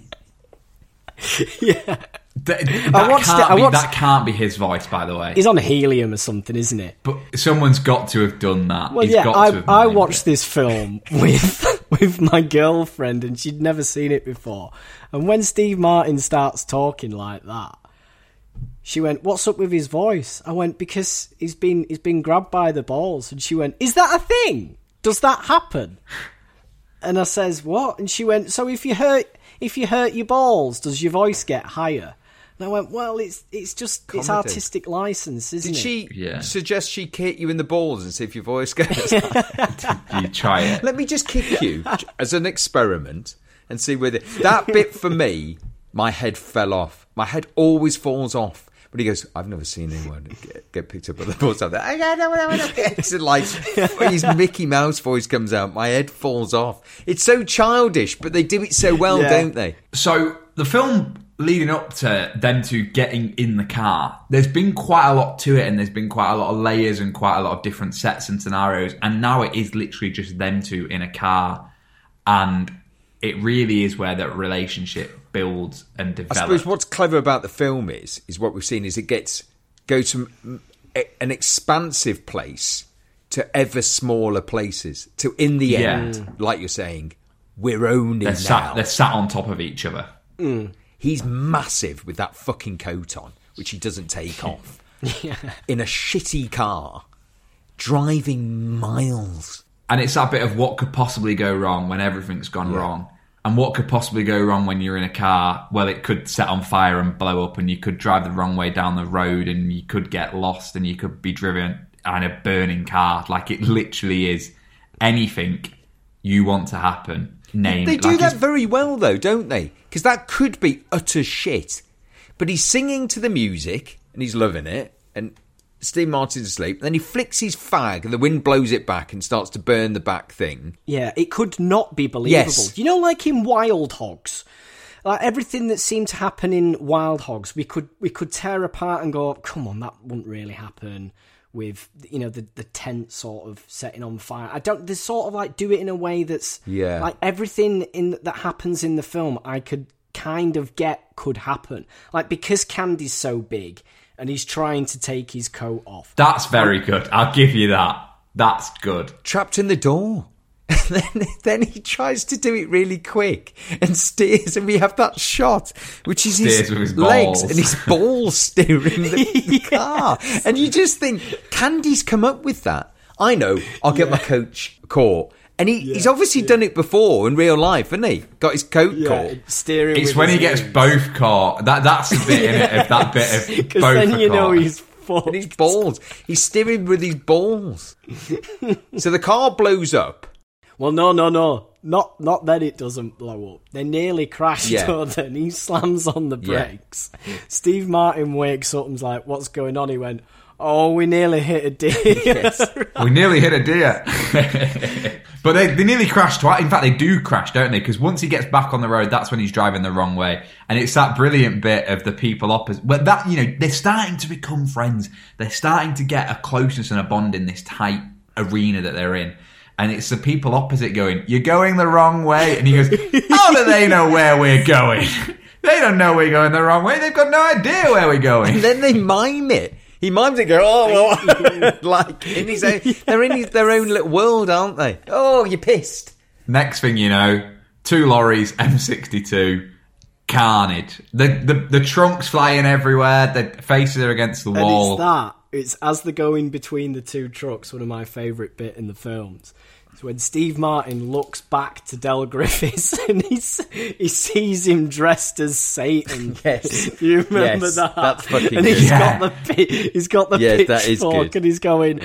Speaker 7: Yeah.
Speaker 6: That, that,
Speaker 7: I watched
Speaker 6: can't
Speaker 7: it, I
Speaker 6: be,
Speaker 7: watched...
Speaker 6: that can't be his voice, by the way.
Speaker 7: He's on helium or something, isn't it?
Speaker 6: But someone's got to have done that.
Speaker 7: Well,
Speaker 6: He's
Speaker 7: yeah,
Speaker 6: got
Speaker 7: I,
Speaker 6: to have
Speaker 7: I
Speaker 6: named
Speaker 7: watched
Speaker 6: it.
Speaker 7: this film with with my girlfriend, and she'd never seen it before. And when Steve Martin starts talking like that, she went, "What's up with his voice?" I went, "Because he's been he's been grabbed by the balls." And she went, "Is that a thing? Does that happen?" And I says, "What?" And she went, "So if you hurt if you hurt your balls, does your voice get higher?" And I went, "Well, it's it's just
Speaker 8: Comedy.
Speaker 7: it's artistic license, isn't
Speaker 8: Did
Speaker 7: it?"
Speaker 8: she
Speaker 6: Yeah.
Speaker 8: suggest she kick you in the balls and see if your voice goes?
Speaker 6: You try it.
Speaker 8: Let me just kick you as an experiment and see whether that bit for me, my head fell off. My head always falls off. But he goes, I've never seen anyone get, get picked up by the balls. I'm like, it's like his Mickey Mouse voice comes out. My head falls off. It's so childish, but they do it so well,
Speaker 7: Yeah.
Speaker 8: don't they?
Speaker 6: So the film leading up to them two getting in the car, there's been quite a lot to it, and there's been quite a lot of layers and quite a lot of different sets and scenarios, and now it is literally just them two in a car, and it really is where that relationship builds and
Speaker 8: I
Speaker 6: develops.
Speaker 8: suppose what's clever about the film is, is what we've seen is it gets goes from an expansive place to ever smaller places. To in the
Speaker 6: Yeah.
Speaker 8: end, like you're saying, we're owning
Speaker 6: they're
Speaker 8: now.
Speaker 6: sat, they're sat on top of each other.
Speaker 8: He's massive with that fucking coat on, which he doesn't take off. In a shitty car, driving miles.
Speaker 6: And it's that bit of what could possibly go wrong when everything's gone wrong. And what could possibly go wrong when you're in a car? Well, it could set on fire and blow up, and you could drive the wrong way down the road, and you could get lost, and you could be driven in a burning car. Like, it literally is anything you want to happen. Name
Speaker 8: They
Speaker 6: it.
Speaker 8: do
Speaker 6: Like,
Speaker 8: that
Speaker 6: it's-
Speaker 8: very well, though, don't they? Because that could be utter shit. But he's singing to the music, and he's loving it, and Steve Martin's asleep. Then he flicks his fag, and the wind blows it back and starts to burn the back thing.
Speaker 7: Yeah, it could not be believable.
Speaker 8: Yes.
Speaker 7: You know, like in Wild Hogs, like everything that seemed to happen in Wild Hogs, we could we could tear apart and go, come on, that wouldn't really happen. With, you know, the the tent sort of setting on fire. I don't. They sort of like do it in a way that's
Speaker 8: Yeah.
Speaker 7: like everything in that happens in the film. I could kind of get could happen, like because Candy's so big and he's trying to take his coat off.
Speaker 6: That's very good. I'll give you that. That's good.
Speaker 8: Trapped in the door. And then, then he tries to do it really quick and steers, and we have that shot, which is his,
Speaker 6: Steers with his
Speaker 8: legs
Speaker 6: balls.
Speaker 8: and his balls steering the, the car. And you just think, Candy's come up with that. I know, I'll get my coach caught. And he, he's obviously done it before in real life, hasn't he? Got his coat caught.
Speaker 7: steering.
Speaker 6: It's
Speaker 7: with
Speaker 6: when
Speaker 7: his
Speaker 6: he gets
Speaker 7: legs.
Speaker 6: both caught. That That's the bit in it, of that bit of
Speaker 7: Because
Speaker 6: both
Speaker 7: then
Speaker 6: are
Speaker 7: you know
Speaker 6: caught.
Speaker 7: he's fucked.
Speaker 8: And his balls. He's steering with his balls. So the car blows up.
Speaker 7: Well, no, no, no. Not not that it doesn't blow up. They nearly crash,
Speaker 8: Yeah.
Speaker 7: don't they? And he slams on the
Speaker 8: Yeah.
Speaker 7: brakes. Steve Martin wakes up and's like, what's going on? He went, oh, we nearly hit a deer.
Speaker 6: We nearly hit a deer. But they, they nearly crashed twice. In fact, they do crash, don't they? Because once he gets back on the road, that's when he's driving the wrong way. And it's that brilliant bit of the people opposite. Well, that, you know, they're starting to become friends. They're starting to get a closeness and a bond in this tight arena that they're in. And it's the people opposite going, you're going the wrong way. And he goes, how do they know where we're going? They don't know we're going the wrong way. They've got no idea where we're going.
Speaker 8: And then they mime it. He mimes it, go, oh, oh. Like, in his own, they're in his, their own little world, aren't they? Oh, you're pissed.
Speaker 6: Next thing you know, two lorries, M sixty-two, carnage. The, the the trunks flying everywhere. The faces are against the
Speaker 7: And
Speaker 6: wall.
Speaker 7: it's that. It's as they're going between the two trucks, one of my favourite bit in the films. It's when Steve Martin looks back to Del Griffiths and he's, he sees him dressed as Satan.
Speaker 8: Yes.
Speaker 7: Do you remember
Speaker 8: Yes,
Speaker 7: that?
Speaker 8: that's fucking
Speaker 7: And he's
Speaker 8: good.
Speaker 7: got the pi- he's got the
Speaker 8: Yes, that is
Speaker 7: pitchfork
Speaker 8: good.
Speaker 7: and he's going,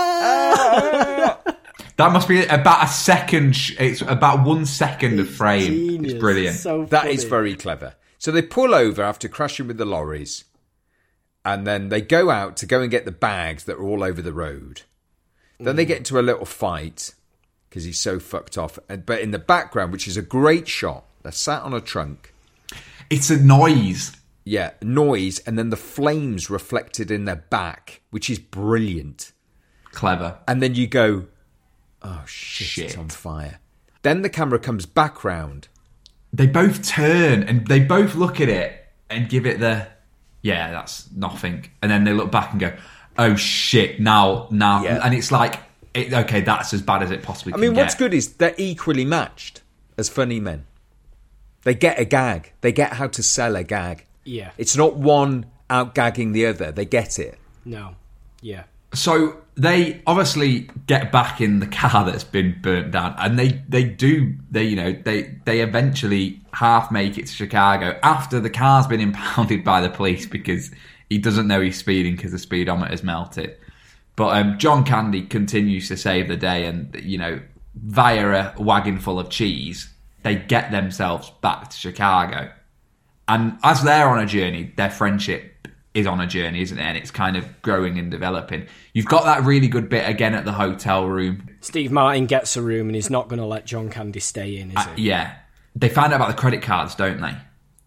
Speaker 7: ah!
Speaker 6: That must be about a second. Sh- it's about one second of frame.
Speaker 7: Genius.
Speaker 6: It's brilliant.
Speaker 7: So
Speaker 8: That
Speaker 7: funny.
Speaker 8: is very clever. So they pull over after crashing with the lorries, and then they go out to go and get the bags that are all over the road. Then they get into a little fight because he's so fucked off. And, but in the background, which is a great shot, they're sat on a trunk.
Speaker 6: It's a noise.
Speaker 8: Yeah, noise, and then the flames reflected in their back, which is brilliant.
Speaker 6: Clever.
Speaker 8: And then you go, oh, shit,
Speaker 6: Shit.
Speaker 8: it's on fire. Then the camera comes back round.
Speaker 6: They both turn and they both look at it and give it the, yeah, that's nothing. And then they look back and go, oh, shit, now, now.
Speaker 8: Yeah.
Speaker 6: And it's like, it, okay, that's as bad as it possibly
Speaker 8: I
Speaker 6: can
Speaker 8: mean,
Speaker 6: get.
Speaker 8: what's good is they're equally matched as funny men. They get a gag. They get how to sell a gag.
Speaker 7: Yeah.
Speaker 8: It's not one out-gagging the other. They get it.
Speaker 7: No. Yeah.
Speaker 6: So they obviously get back in the car that's been burnt down, and they, they do they you know they they eventually half make it to Chicago after the car's been impounded by the police because he doesn't know he's speeding because the speedometer's melted. But um, John Candy continues to save the day, and you know via a wagon full of cheese, they get themselves back to Chicago. And as they're on a journey, their friendship is on a journey, isn't it? And it's kind of growing and developing. You've got that really good bit again at the hotel room.
Speaker 7: Steve Martin gets a room and he's not going to let John Candy stay in, is
Speaker 6: Uh,
Speaker 7: he?
Speaker 6: yeah. They find out about the credit cards, don't they?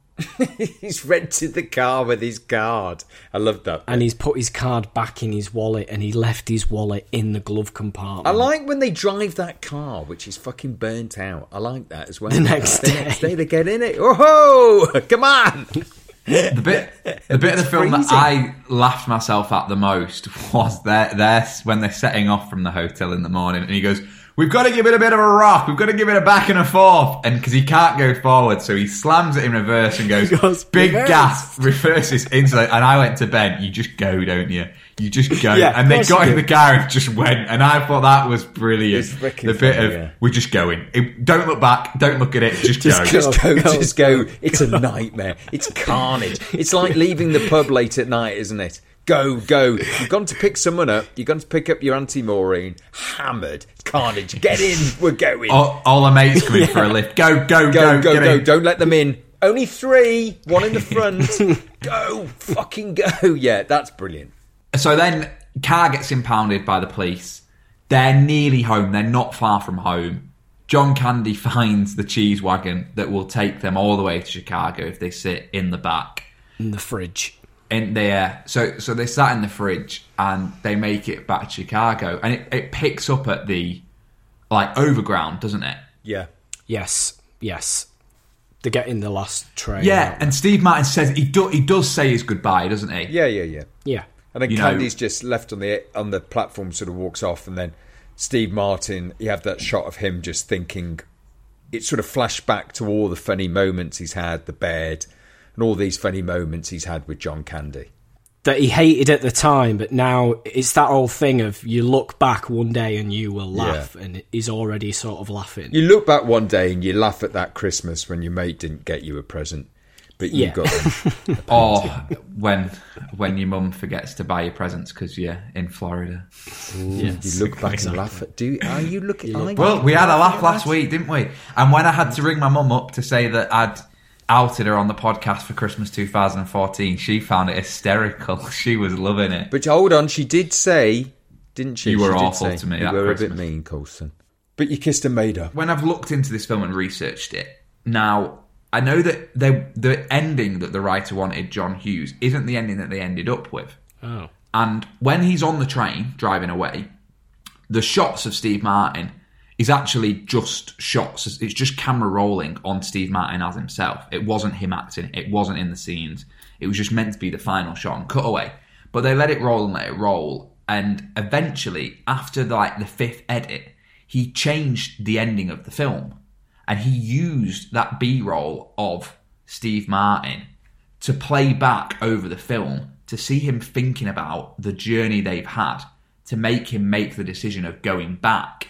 Speaker 8: He's rented the car with his card. I love that.
Speaker 7: And he's put his card back in his wallet and he left his wallet in the glove compartment.
Speaker 8: I like when they drive that car, which is fucking burnt out. I like that as well.
Speaker 7: The next
Speaker 8: the
Speaker 7: day.
Speaker 8: next day they get in it. Oh, come on!
Speaker 6: The bit, the bit of the film that I laughed myself at the most was their, their, when they're setting off from the hotel in the morning, and he goes, "We've got to give it a bit of a rock. We've got to give it a back and a forth." And because he can't go forward, so he slams it in reverse and goes,
Speaker 7: goes,
Speaker 6: big
Speaker 7: reverse.
Speaker 6: gas, reverses into it. And I went to Ben, you just go, don't you? You just go.
Speaker 7: Yeah,
Speaker 6: and they
Speaker 7: of course
Speaker 6: got
Speaker 7: you
Speaker 6: in
Speaker 7: do.
Speaker 6: the car and just went. And I thought that was brilliant.
Speaker 8: It's freaking
Speaker 6: The bit
Speaker 8: funny,
Speaker 6: of,
Speaker 8: yeah.
Speaker 6: we're just going. It, don't look back. Don't look at it. Just,
Speaker 7: Just
Speaker 6: go.
Speaker 7: go.
Speaker 8: Just go,
Speaker 7: Go,
Speaker 8: just go. It's a nightmare. It's carnage. It's like leaving the pub late at night, isn't it? Go, go. You've gone to pick someone up. You've gone to pick up your Auntie Maureen. Hammered. Carnage. Get in. We're going.
Speaker 6: All, all the mates come in for a lift. Go, go,
Speaker 8: Go,
Speaker 6: go,
Speaker 8: go,
Speaker 6: get
Speaker 8: go.
Speaker 6: in.
Speaker 8: Don't let them in. Only three. One in the front. Go. Fucking go. Yeah, that's brilliant.
Speaker 6: So then, car gets impounded by the police. They're nearly home. They're not far from home. John Candy finds the cheese wagon that will take them all the way to Chicago if they sit in the back.
Speaker 7: In the fridge.
Speaker 6: In there, so so they sat in the fridge and they make it back to Chicago, and it, it picks up at the like overground, doesn't it?
Speaker 8: Yeah.
Speaker 7: Yes. Yes. They get in the last train.
Speaker 6: Yeah, and Steve Martin says he do, he does say his goodbye, doesn't he?
Speaker 8: Yeah, yeah, yeah.
Speaker 7: Yeah.
Speaker 8: And then
Speaker 6: You know-
Speaker 8: Candy's just left on the on the platform, sort of walks off, and then Steve Martin, you have that shot of him just thinking, it sort of flashed back to all the funny moments he's had, the bed, and all these funny moments he's had with John Candy.
Speaker 7: That he hated at the time, but now it's that old thing of you look back one day and you will laugh,
Speaker 8: Yeah.
Speaker 7: and he's already sort of laughing.
Speaker 8: You look back one day and you laugh at that Christmas when your mate didn't get you a present, but you
Speaker 7: Yeah.
Speaker 8: got them.
Speaker 6: Or when when your mum forgets to buy you presents because you're in Florida.
Speaker 7: Yes.
Speaker 8: You look back and laugh at. Do you, are you looking? are you
Speaker 6: Well, we had a laugh
Speaker 8: laughing at
Speaker 6: last
Speaker 8: that?
Speaker 6: week, didn't we? And when I had to ring my mum up to say that I'd outed her on the podcast for Christmas two thousand fourteen, she found it hysterical. She was loving it.
Speaker 8: But hold on, she did say, didn't she?
Speaker 6: You were
Speaker 8: She did
Speaker 6: awful
Speaker 8: say,
Speaker 6: to me
Speaker 8: You
Speaker 6: that
Speaker 8: were a
Speaker 6: Christmas.
Speaker 8: bit mean, Coulson. But you kissed a maid up.
Speaker 6: When I've looked into this film and researched it, now I know that they, the ending that the writer wanted, John Hughes, isn't the ending that they ended up with.
Speaker 7: Oh.
Speaker 6: And when he's on the train driving away, the shots of Steve Martin is actually just shots. It's just camera rolling on Steve Martin as himself. It wasn't him acting. It wasn't in the scenes. It was just meant to be the final shot and cut away. But they let it roll and let it roll. And eventually, after like the fifth edit, he changed the ending of the film. And he used that B-roll of Steve Martin to play back over the film, to see him thinking about the journey they've had, to make him make the decision of going back.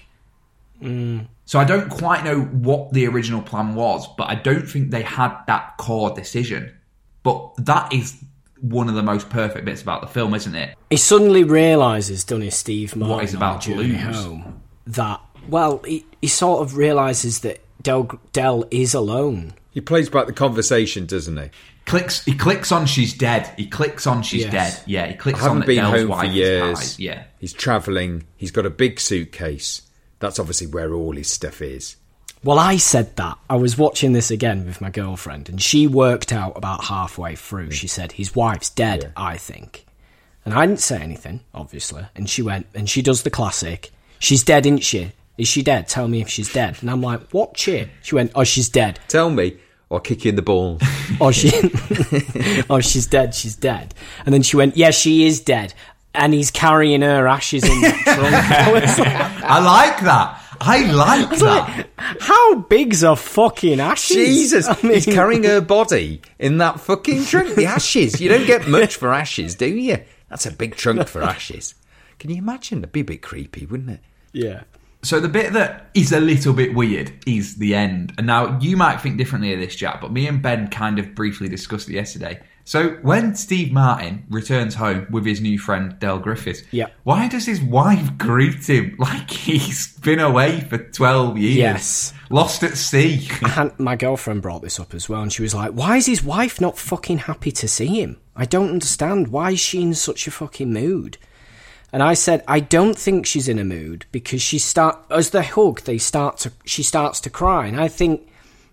Speaker 7: Mm.
Speaker 6: So I don't quite know what the original plan was, but I don't think they had that core decision. But that is one of the most perfect bits about the film, isn't it?
Speaker 7: He suddenly realises, doesn't he, Steve Martin,
Speaker 6: What he's about
Speaker 7: on
Speaker 6: to
Speaker 7: the journey
Speaker 6: lose.
Speaker 7: home, that, well, he, he sort of realises that Del, Del is alone.
Speaker 8: He plays back the conversation, doesn't he?
Speaker 6: Clicks. He clicks on she's dead. He clicks on she's
Speaker 7: Yes.
Speaker 6: dead. Yeah, he
Speaker 8: I
Speaker 6: clicks on
Speaker 8: haven't
Speaker 6: that
Speaker 8: been
Speaker 6: Dell's
Speaker 8: home
Speaker 6: wife
Speaker 8: for
Speaker 6: is
Speaker 8: years.
Speaker 6: died. Yeah.
Speaker 8: He's travelling. He's got a big suitcase. That's obviously where all his stuff is.
Speaker 7: Well, I said that. I was watching this again with my girlfriend, and she worked out about halfway through. She said, his wife's dead, yeah. I think. And I didn't say anything, obviously. And she went, and she does the classic, she's dead, isn't she? Is she dead? Tell me if she's dead. And I'm like, what shit? She went, oh, she's dead.
Speaker 8: Tell me, or kick you in the balls.
Speaker 7: oh, she, oh, she's dead, she's dead. And then she went, yeah, she is dead. And he's carrying her ashes in the trunk. I, was like,
Speaker 6: I like that. I like I that.
Speaker 7: Like, how big's a fucking ashes?
Speaker 8: Jesus,
Speaker 7: I mean,
Speaker 8: he's carrying her body in that fucking trunk. The ashes. You don't get much for ashes, do you? That's a big trunk for ashes. Can you imagine? It'd be a bit creepy, wouldn't it?
Speaker 7: Yeah.
Speaker 6: So the bit that is a little bit weird is the end. And now you might think differently of this, Jack, but me and Ben kind of briefly discussed it yesterday. So when Steve Martin returns home with his new friend Del Griffiths,
Speaker 7: yeah.
Speaker 6: why does his wife greet him like he's been away for twelve years?
Speaker 7: Yes.
Speaker 6: Lost at sea.
Speaker 7: And my girlfriend brought this up as well, and she was like, why is his wife not fucking happy to see him? I don't understand. Why is she in such a fucking mood? And I said, I don't think she's in a mood, because she start as they hug, they start to she starts to cry. And I think,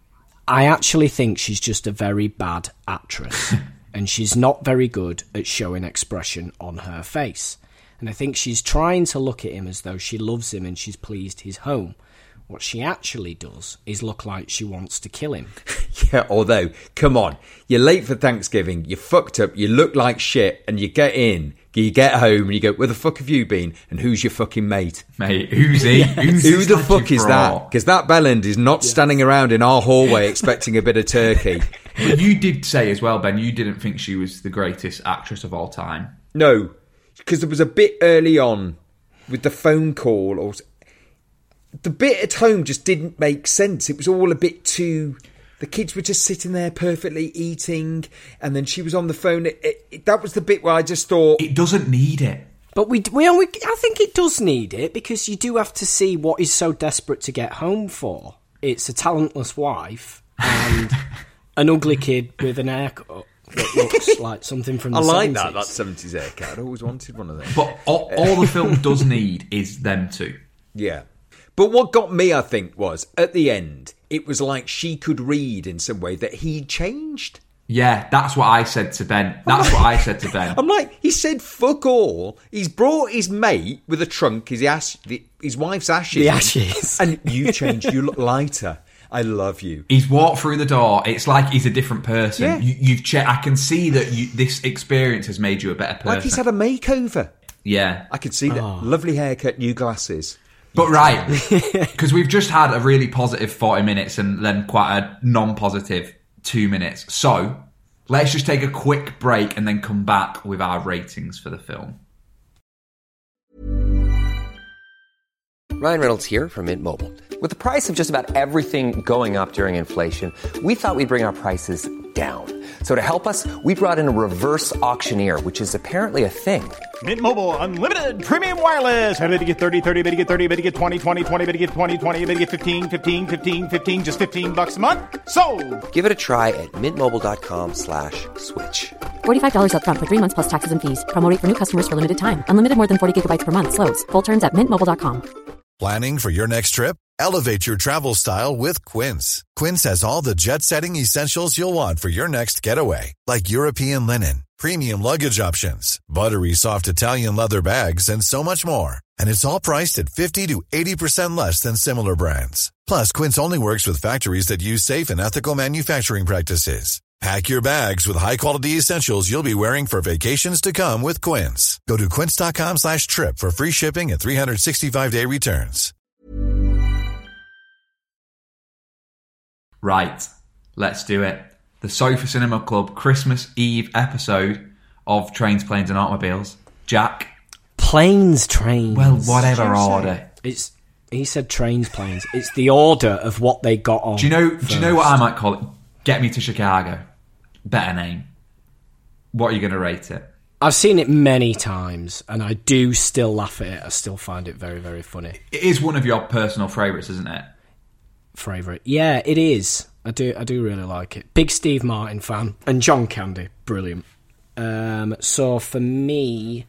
Speaker 7: I actually think she's just a very bad actress. And she's not very good at showing expression on her face. And I think she's trying to look at him as though she loves him and she's pleased he's home. What she actually does is look like she wants to kill him.
Speaker 8: Yeah, although, come on, you're late for Thanksgiving, you're fucked up, you look like shit, and you get in, you get home, and you go, where the fuck have you been? And who's your fucking mate?
Speaker 6: Mate, who's he? Who's
Speaker 8: Who the fuck
Speaker 6: fraud?
Speaker 8: is that? Because that bellend is not yeah. standing around in our hallway expecting a bit of turkey.
Speaker 6: But you did say as well, Ben, you didn't think she was the greatest actress of all time.
Speaker 8: No, because there was a bit early on with the phone call, or the bit at home just didn't make sense. It was all a bit too... The kids were just sitting there perfectly eating, and then she was on the phone. It, it, it, that was the bit where I just thought...
Speaker 6: It doesn't need it.
Speaker 7: But we, we, we, I think it does need it, because you do have to see what he's so desperate to get home for. It's a talentless wife and an ugly kid with an haircut that looks like something from the
Speaker 8: I like
Speaker 7: seventies.
Speaker 8: that, that seventies haircut. I'd always wanted one of them.
Speaker 6: But all, all the film does need is them two.
Speaker 8: Yeah. But what got me, I think, was, at the end, it was like she could read in some way that he changed.
Speaker 6: Yeah, that's what I said to Ben. That's what I said to Ben.
Speaker 8: I'm like, he said fuck all. He's brought his mate with a trunk, his ash, the, his wife's ashes.
Speaker 7: The ashes.
Speaker 8: And you changed, you look lighter. I love you.
Speaker 6: He's walked through the door. It's like he's a different person.
Speaker 8: Yeah.
Speaker 6: You, you've che- I can see that you, this experience has made you a better person.
Speaker 8: Like he's had a makeover.
Speaker 6: Yeah.
Speaker 8: I can see that.
Speaker 7: Oh.
Speaker 8: Lovely haircut, new glasses.
Speaker 6: But right, because we've just had a really positive forty minutes and then quite a non-positive two minutes. So let's just take a quick break and then come back with our ratings for the film.
Speaker 1: Ryan Reynolds here from Mint Mobile. With the price of just about everything going up during inflation, we thought we'd bring our prices down. So to help us, we brought in a reverse auctioneer, which is apparently a thing.
Speaker 2: Mint Mobile Unlimited Premium Wireless. How to get thirty, thirty, how to get thirty, how to get twenty, twenty, twenty, how to get twenty, twenty, how to get fifteen, fifteen, fifteen, fifteen, just fifteen bucks a month? Sold!
Speaker 1: Give it a try at mintmobile.com slash switch.
Speaker 3: forty-five dollars up front for three months plus taxes and fees. Promo rate for new customers for limited time. Unlimited more than forty gigabytes per month. Slows full terms at mint mobile dot com.
Speaker 9: Planning for your next trip? Elevate your travel style with Quince. Quince has all the jet-setting essentials you'll want for your next getaway, like European linen, premium luggage options, buttery soft Italian leather bags, and so much more. And it's all priced at fifty to eighty percent less than similar brands. Plus, Quince only works with factories that use safe and ethical manufacturing practices. Pack your bags with high-quality essentials you'll be wearing for vacations to come with Quince. Go to quince.com slash trip for free shipping and three sixty-five day returns.
Speaker 6: Right, let's do it. The Sofa Cinema Club Christmas Eve episode of Trains, Planes and Automobiles. Jack?
Speaker 7: Planes, trains.
Speaker 6: Well, whatever order.
Speaker 7: It's He said trains, planes. It's the order of what they got on.
Speaker 6: Do you know,
Speaker 7: first.
Speaker 6: do you know what I might call it? Get Me to Chicago. Better name. What are you going to rate it?
Speaker 7: I've seen it many times, and I do still laugh at it. I still find it very, very funny.
Speaker 6: It is one of your personal favourites, isn't it?
Speaker 7: Favourite. Yeah, it is. I do I do really like it. Big Steve Martin fan. And John Candy. Brilliant. Um, so for me,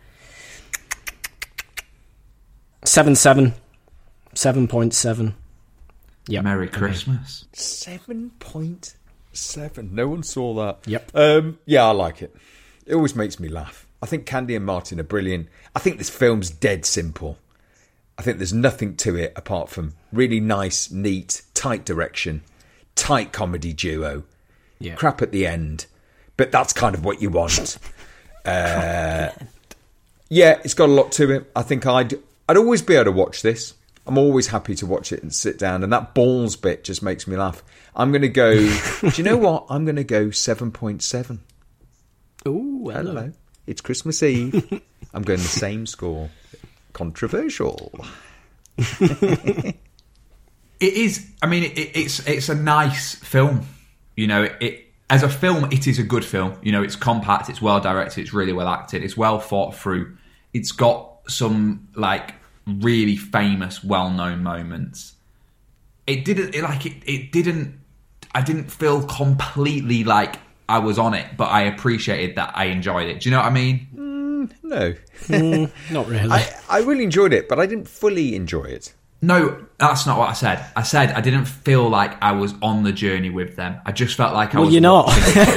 Speaker 7: seven seven. seven point seven. Yep.
Speaker 6: Merry Christmas.
Speaker 8: seven point seven. No one saw that.
Speaker 7: Yep.
Speaker 8: Um, yeah, I like it. It always makes me laugh. I think Candy and Martin are brilliant. I think this film's dead simple. I think there's nothing to it apart from really nice, neat, tight direction, tight comedy duo,
Speaker 7: Yeah.
Speaker 8: crap at the end, but that's kind of what you want. uh, yeah, it's got a lot to it. I think I'd I'd always be able to watch this. I'm always happy to watch it and sit down, and that balls bit just makes me laugh. I'm going to go, do you know what? I'm going to go seven point seven.
Speaker 7: Ooh, hello.
Speaker 8: Hello. It's Christmas Eve. I'm going the same score. Controversial.
Speaker 6: It is. I mean, it, it's it's a nice film. You know, it, it as a film, it is a good film. You know, it's compact, it's well directed, it's really well acted, it's well thought through. It's got some like really famous, well known moments. It didn't it, like it. It didn't. I didn't feel completely like I was on it, but I appreciated that I enjoyed it. Do you know what I mean?
Speaker 8: Mm, no.
Speaker 7: Mm, not really.
Speaker 8: I, I really enjoyed it, but I didn't fully enjoy it.
Speaker 6: No, that's not what I said. I said I didn't feel like I was on the journey with them. I just felt like I
Speaker 7: well,
Speaker 6: was...
Speaker 7: you're not.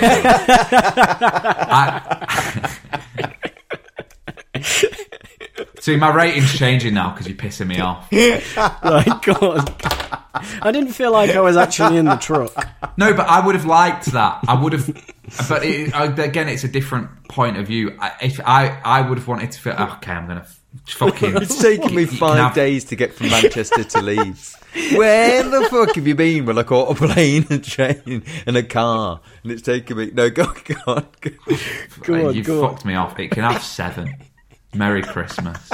Speaker 6: I, See, my rating's changing now because you're pissing me off.
Speaker 7: Right, go on. I didn't feel like I was actually in the truck.
Speaker 6: No, but I would have liked that. I would have... But it, again, it's a different point of view. I, if I, I would have wanted to feel... Okay, I'm going to fucking...
Speaker 8: It's taken me
Speaker 6: you can
Speaker 8: five
Speaker 6: have-
Speaker 8: days to get from Manchester to Leeds. Where the fuck have you been? Well, I caught a plane, a train, and a car, and it's taken me... No, go, go on. Go,
Speaker 7: Go on,
Speaker 6: you
Speaker 7: go
Speaker 6: fucked me off. It can have seven. Merry Christmas.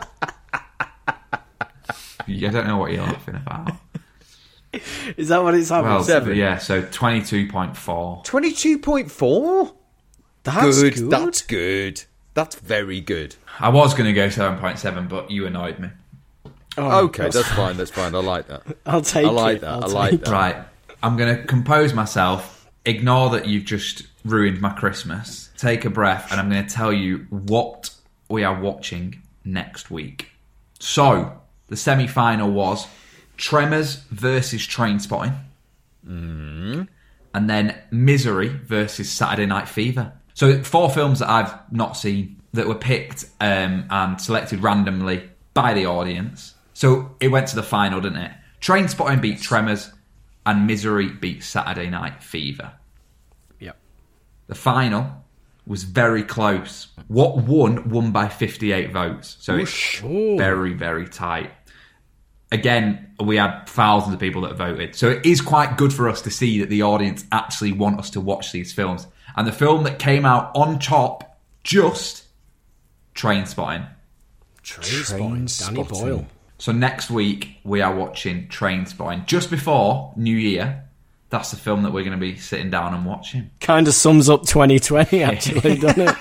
Speaker 6: I don't know what you're laughing about.
Speaker 7: Is that what it's having?
Speaker 6: Well,
Speaker 8: Seven.
Speaker 6: yeah, so twenty-two point four.
Speaker 8: twenty-two point four?
Speaker 7: That's
Speaker 8: good.
Speaker 7: good.
Speaker 8: That's good. That's very good.
Speaker 6: I was going to go seven point seven, but you annoyed me.
Speaker 7: Oh,
Speaker 8: Okay, that's fine. That's fine. I like that.
Speaker 7: I'll take
Speaker 8: I like
Speaker 7: it.
Speaker 8: that.
Speaker 7: I'll
Speaker 8: I like
Speaker 7: take
Speaker 8: that.
Speaker 6: Right, I'm going to compose myself, ignore that you've just ruined my Christmas, take a breath, and I'm going to tell you what we are watching next week. So, the semi-final was Tremors versus Trainspotting. Mm. And then Misery versus Saturday Night Fever. So, four films that I've not seen that were picked um, and selected randomly by the audience. So, it went to the final, didn't it? Trainspotting beat Tremors and Misery beat Saturday Night Fever.
Speaker 7: Yep.
Speaker 6: The final was very close. What won, won by fifty-eight votes. So it's
Speaker 7: Ooh.
Speaker 6: very, very tight. Again, we had thousands of people that voted. So it is quite good for us to see that the audience actually want us to watch these films. And the film that came out on top, just Trainspotting.
Speaker 7: Trainspotting. Danny Boyle.
Speaker 6: So next week, we are watching Trainspotting. Just before New Year, that's the film that we're going to be sitting down and watching.
Speaker 7: Kind of sums up twenty twenty, actually, doesn't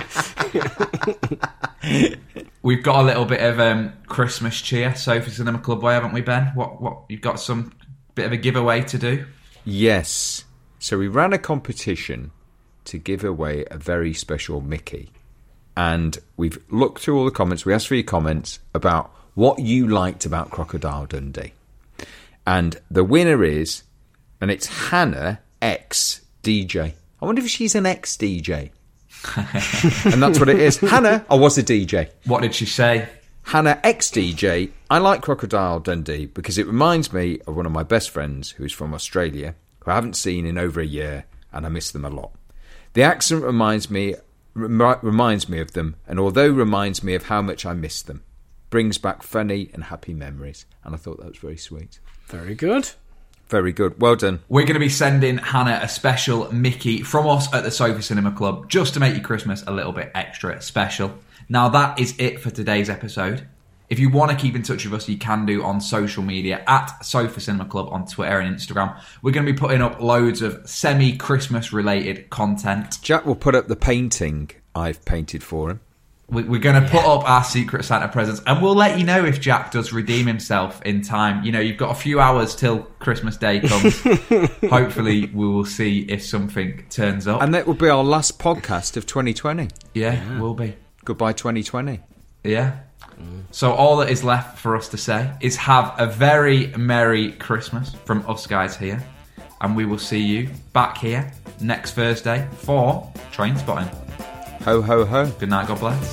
Speaker 7: it?
Speaker 6: We've got a little bit of um, Christmas cheer, Sofa Cinema Club way, haven't we, Ben? What? What? You've got some bit of a giveaway to do?
Speaker 8: Yes. So we ran a competition to give away a very special Mickey. And we've looked through all the comments. We asked for your comments about what you liked about Crocodile Dundee. And the winner is, and it's Hannah X D J. I wonder if she's an ex-D J. And that's what it is. Hannah, I was a D J.
Speaker 6: What did she say?
Speaker 8: Hannah ex-D J. I like Crocodile Dundee because it reminds me of one of my best friends who's from Australia, who I haven't seen in over a year, and I miss them a lot. The accent reminds me rem- reminds me of them, and although reminds me of how much I miss them, brings back funny and happy memories. And I thought that was very sweet.
Speaker 7: Very good.
Speaker 8: Very good. Well done.
Speaker 6: We're going to be sending Hannah a special Mickey from us at the Sofa Cinema Club, just to make your Christmas a little bit extra special. Now, that is it for today's episode. If you want to keep in touch with us, you can do on social media at Sofa Cinema Club on Twitter and Instagram. We're going to be putting up loads of semi-Christmas related content.
Speaker 8: Jack will put up the painting I've painted for him.
Speaker 6: We're going to put up our Secret Santa presents, and we'll let you know if Jack does redeem himself in time. You know, you've got a few hours till Christmas Day comes. Hopefully, we will see if something turns up.
Speaker 8: And that will be our last podcast of twenty twenty.
Speaker 6: Yeah, yeah. Will be.
Speaker 8: Goodbye twenty twenty.
Speaker 6: Yeah. So all that is left for us to say is have a very Merry Christmas from us guys here. And we will see you back here next Thursday for Trainspotting.
Speaker 8: Ho, ho, ho.
Speaker 6: Good night, God bless.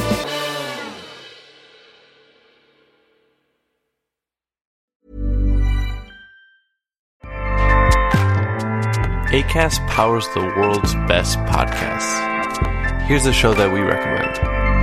Speaker 4: Acast powers the world's best podcasts. Here's a show that we recommend.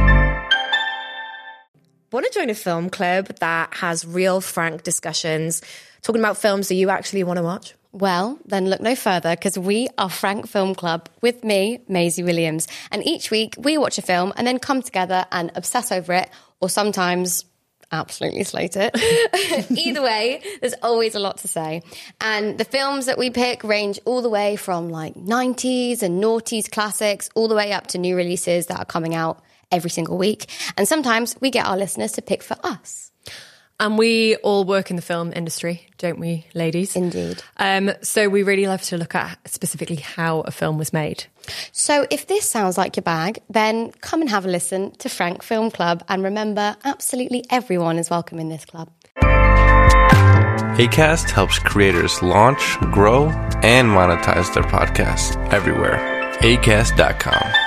Speaker 10: Want to join a film club that has real, frank discussions, talking about films that you actually want to watch?
Speaker 11: Well, then look no further, because we are Frank Film Club with me, Maisie Williams. And each week we watch a film and then come together and obsess over it, or sometimes absolutely slate it. Either way, there's always a lot to say. And the films that we pick range all the way from like nineties and noughties classics all the way up to new releases that are coming out every single week. And sometimes we get our listeners to pick for us.
Speaker 12: And we all work in the film industry, don't we, ladies?
Speaker 11: Indeed.
Speaker 12: Um, so we really love to look at specifically how a film was made.
Speaker 11: So if this sounds like your bag, then come and have a listen to Frank Film Club. And remember, absolutely everyone is welcome in this club.
Speaker 4: Acast helps creators launch, grow, and monetize their podcasts everywhere. acast dot com.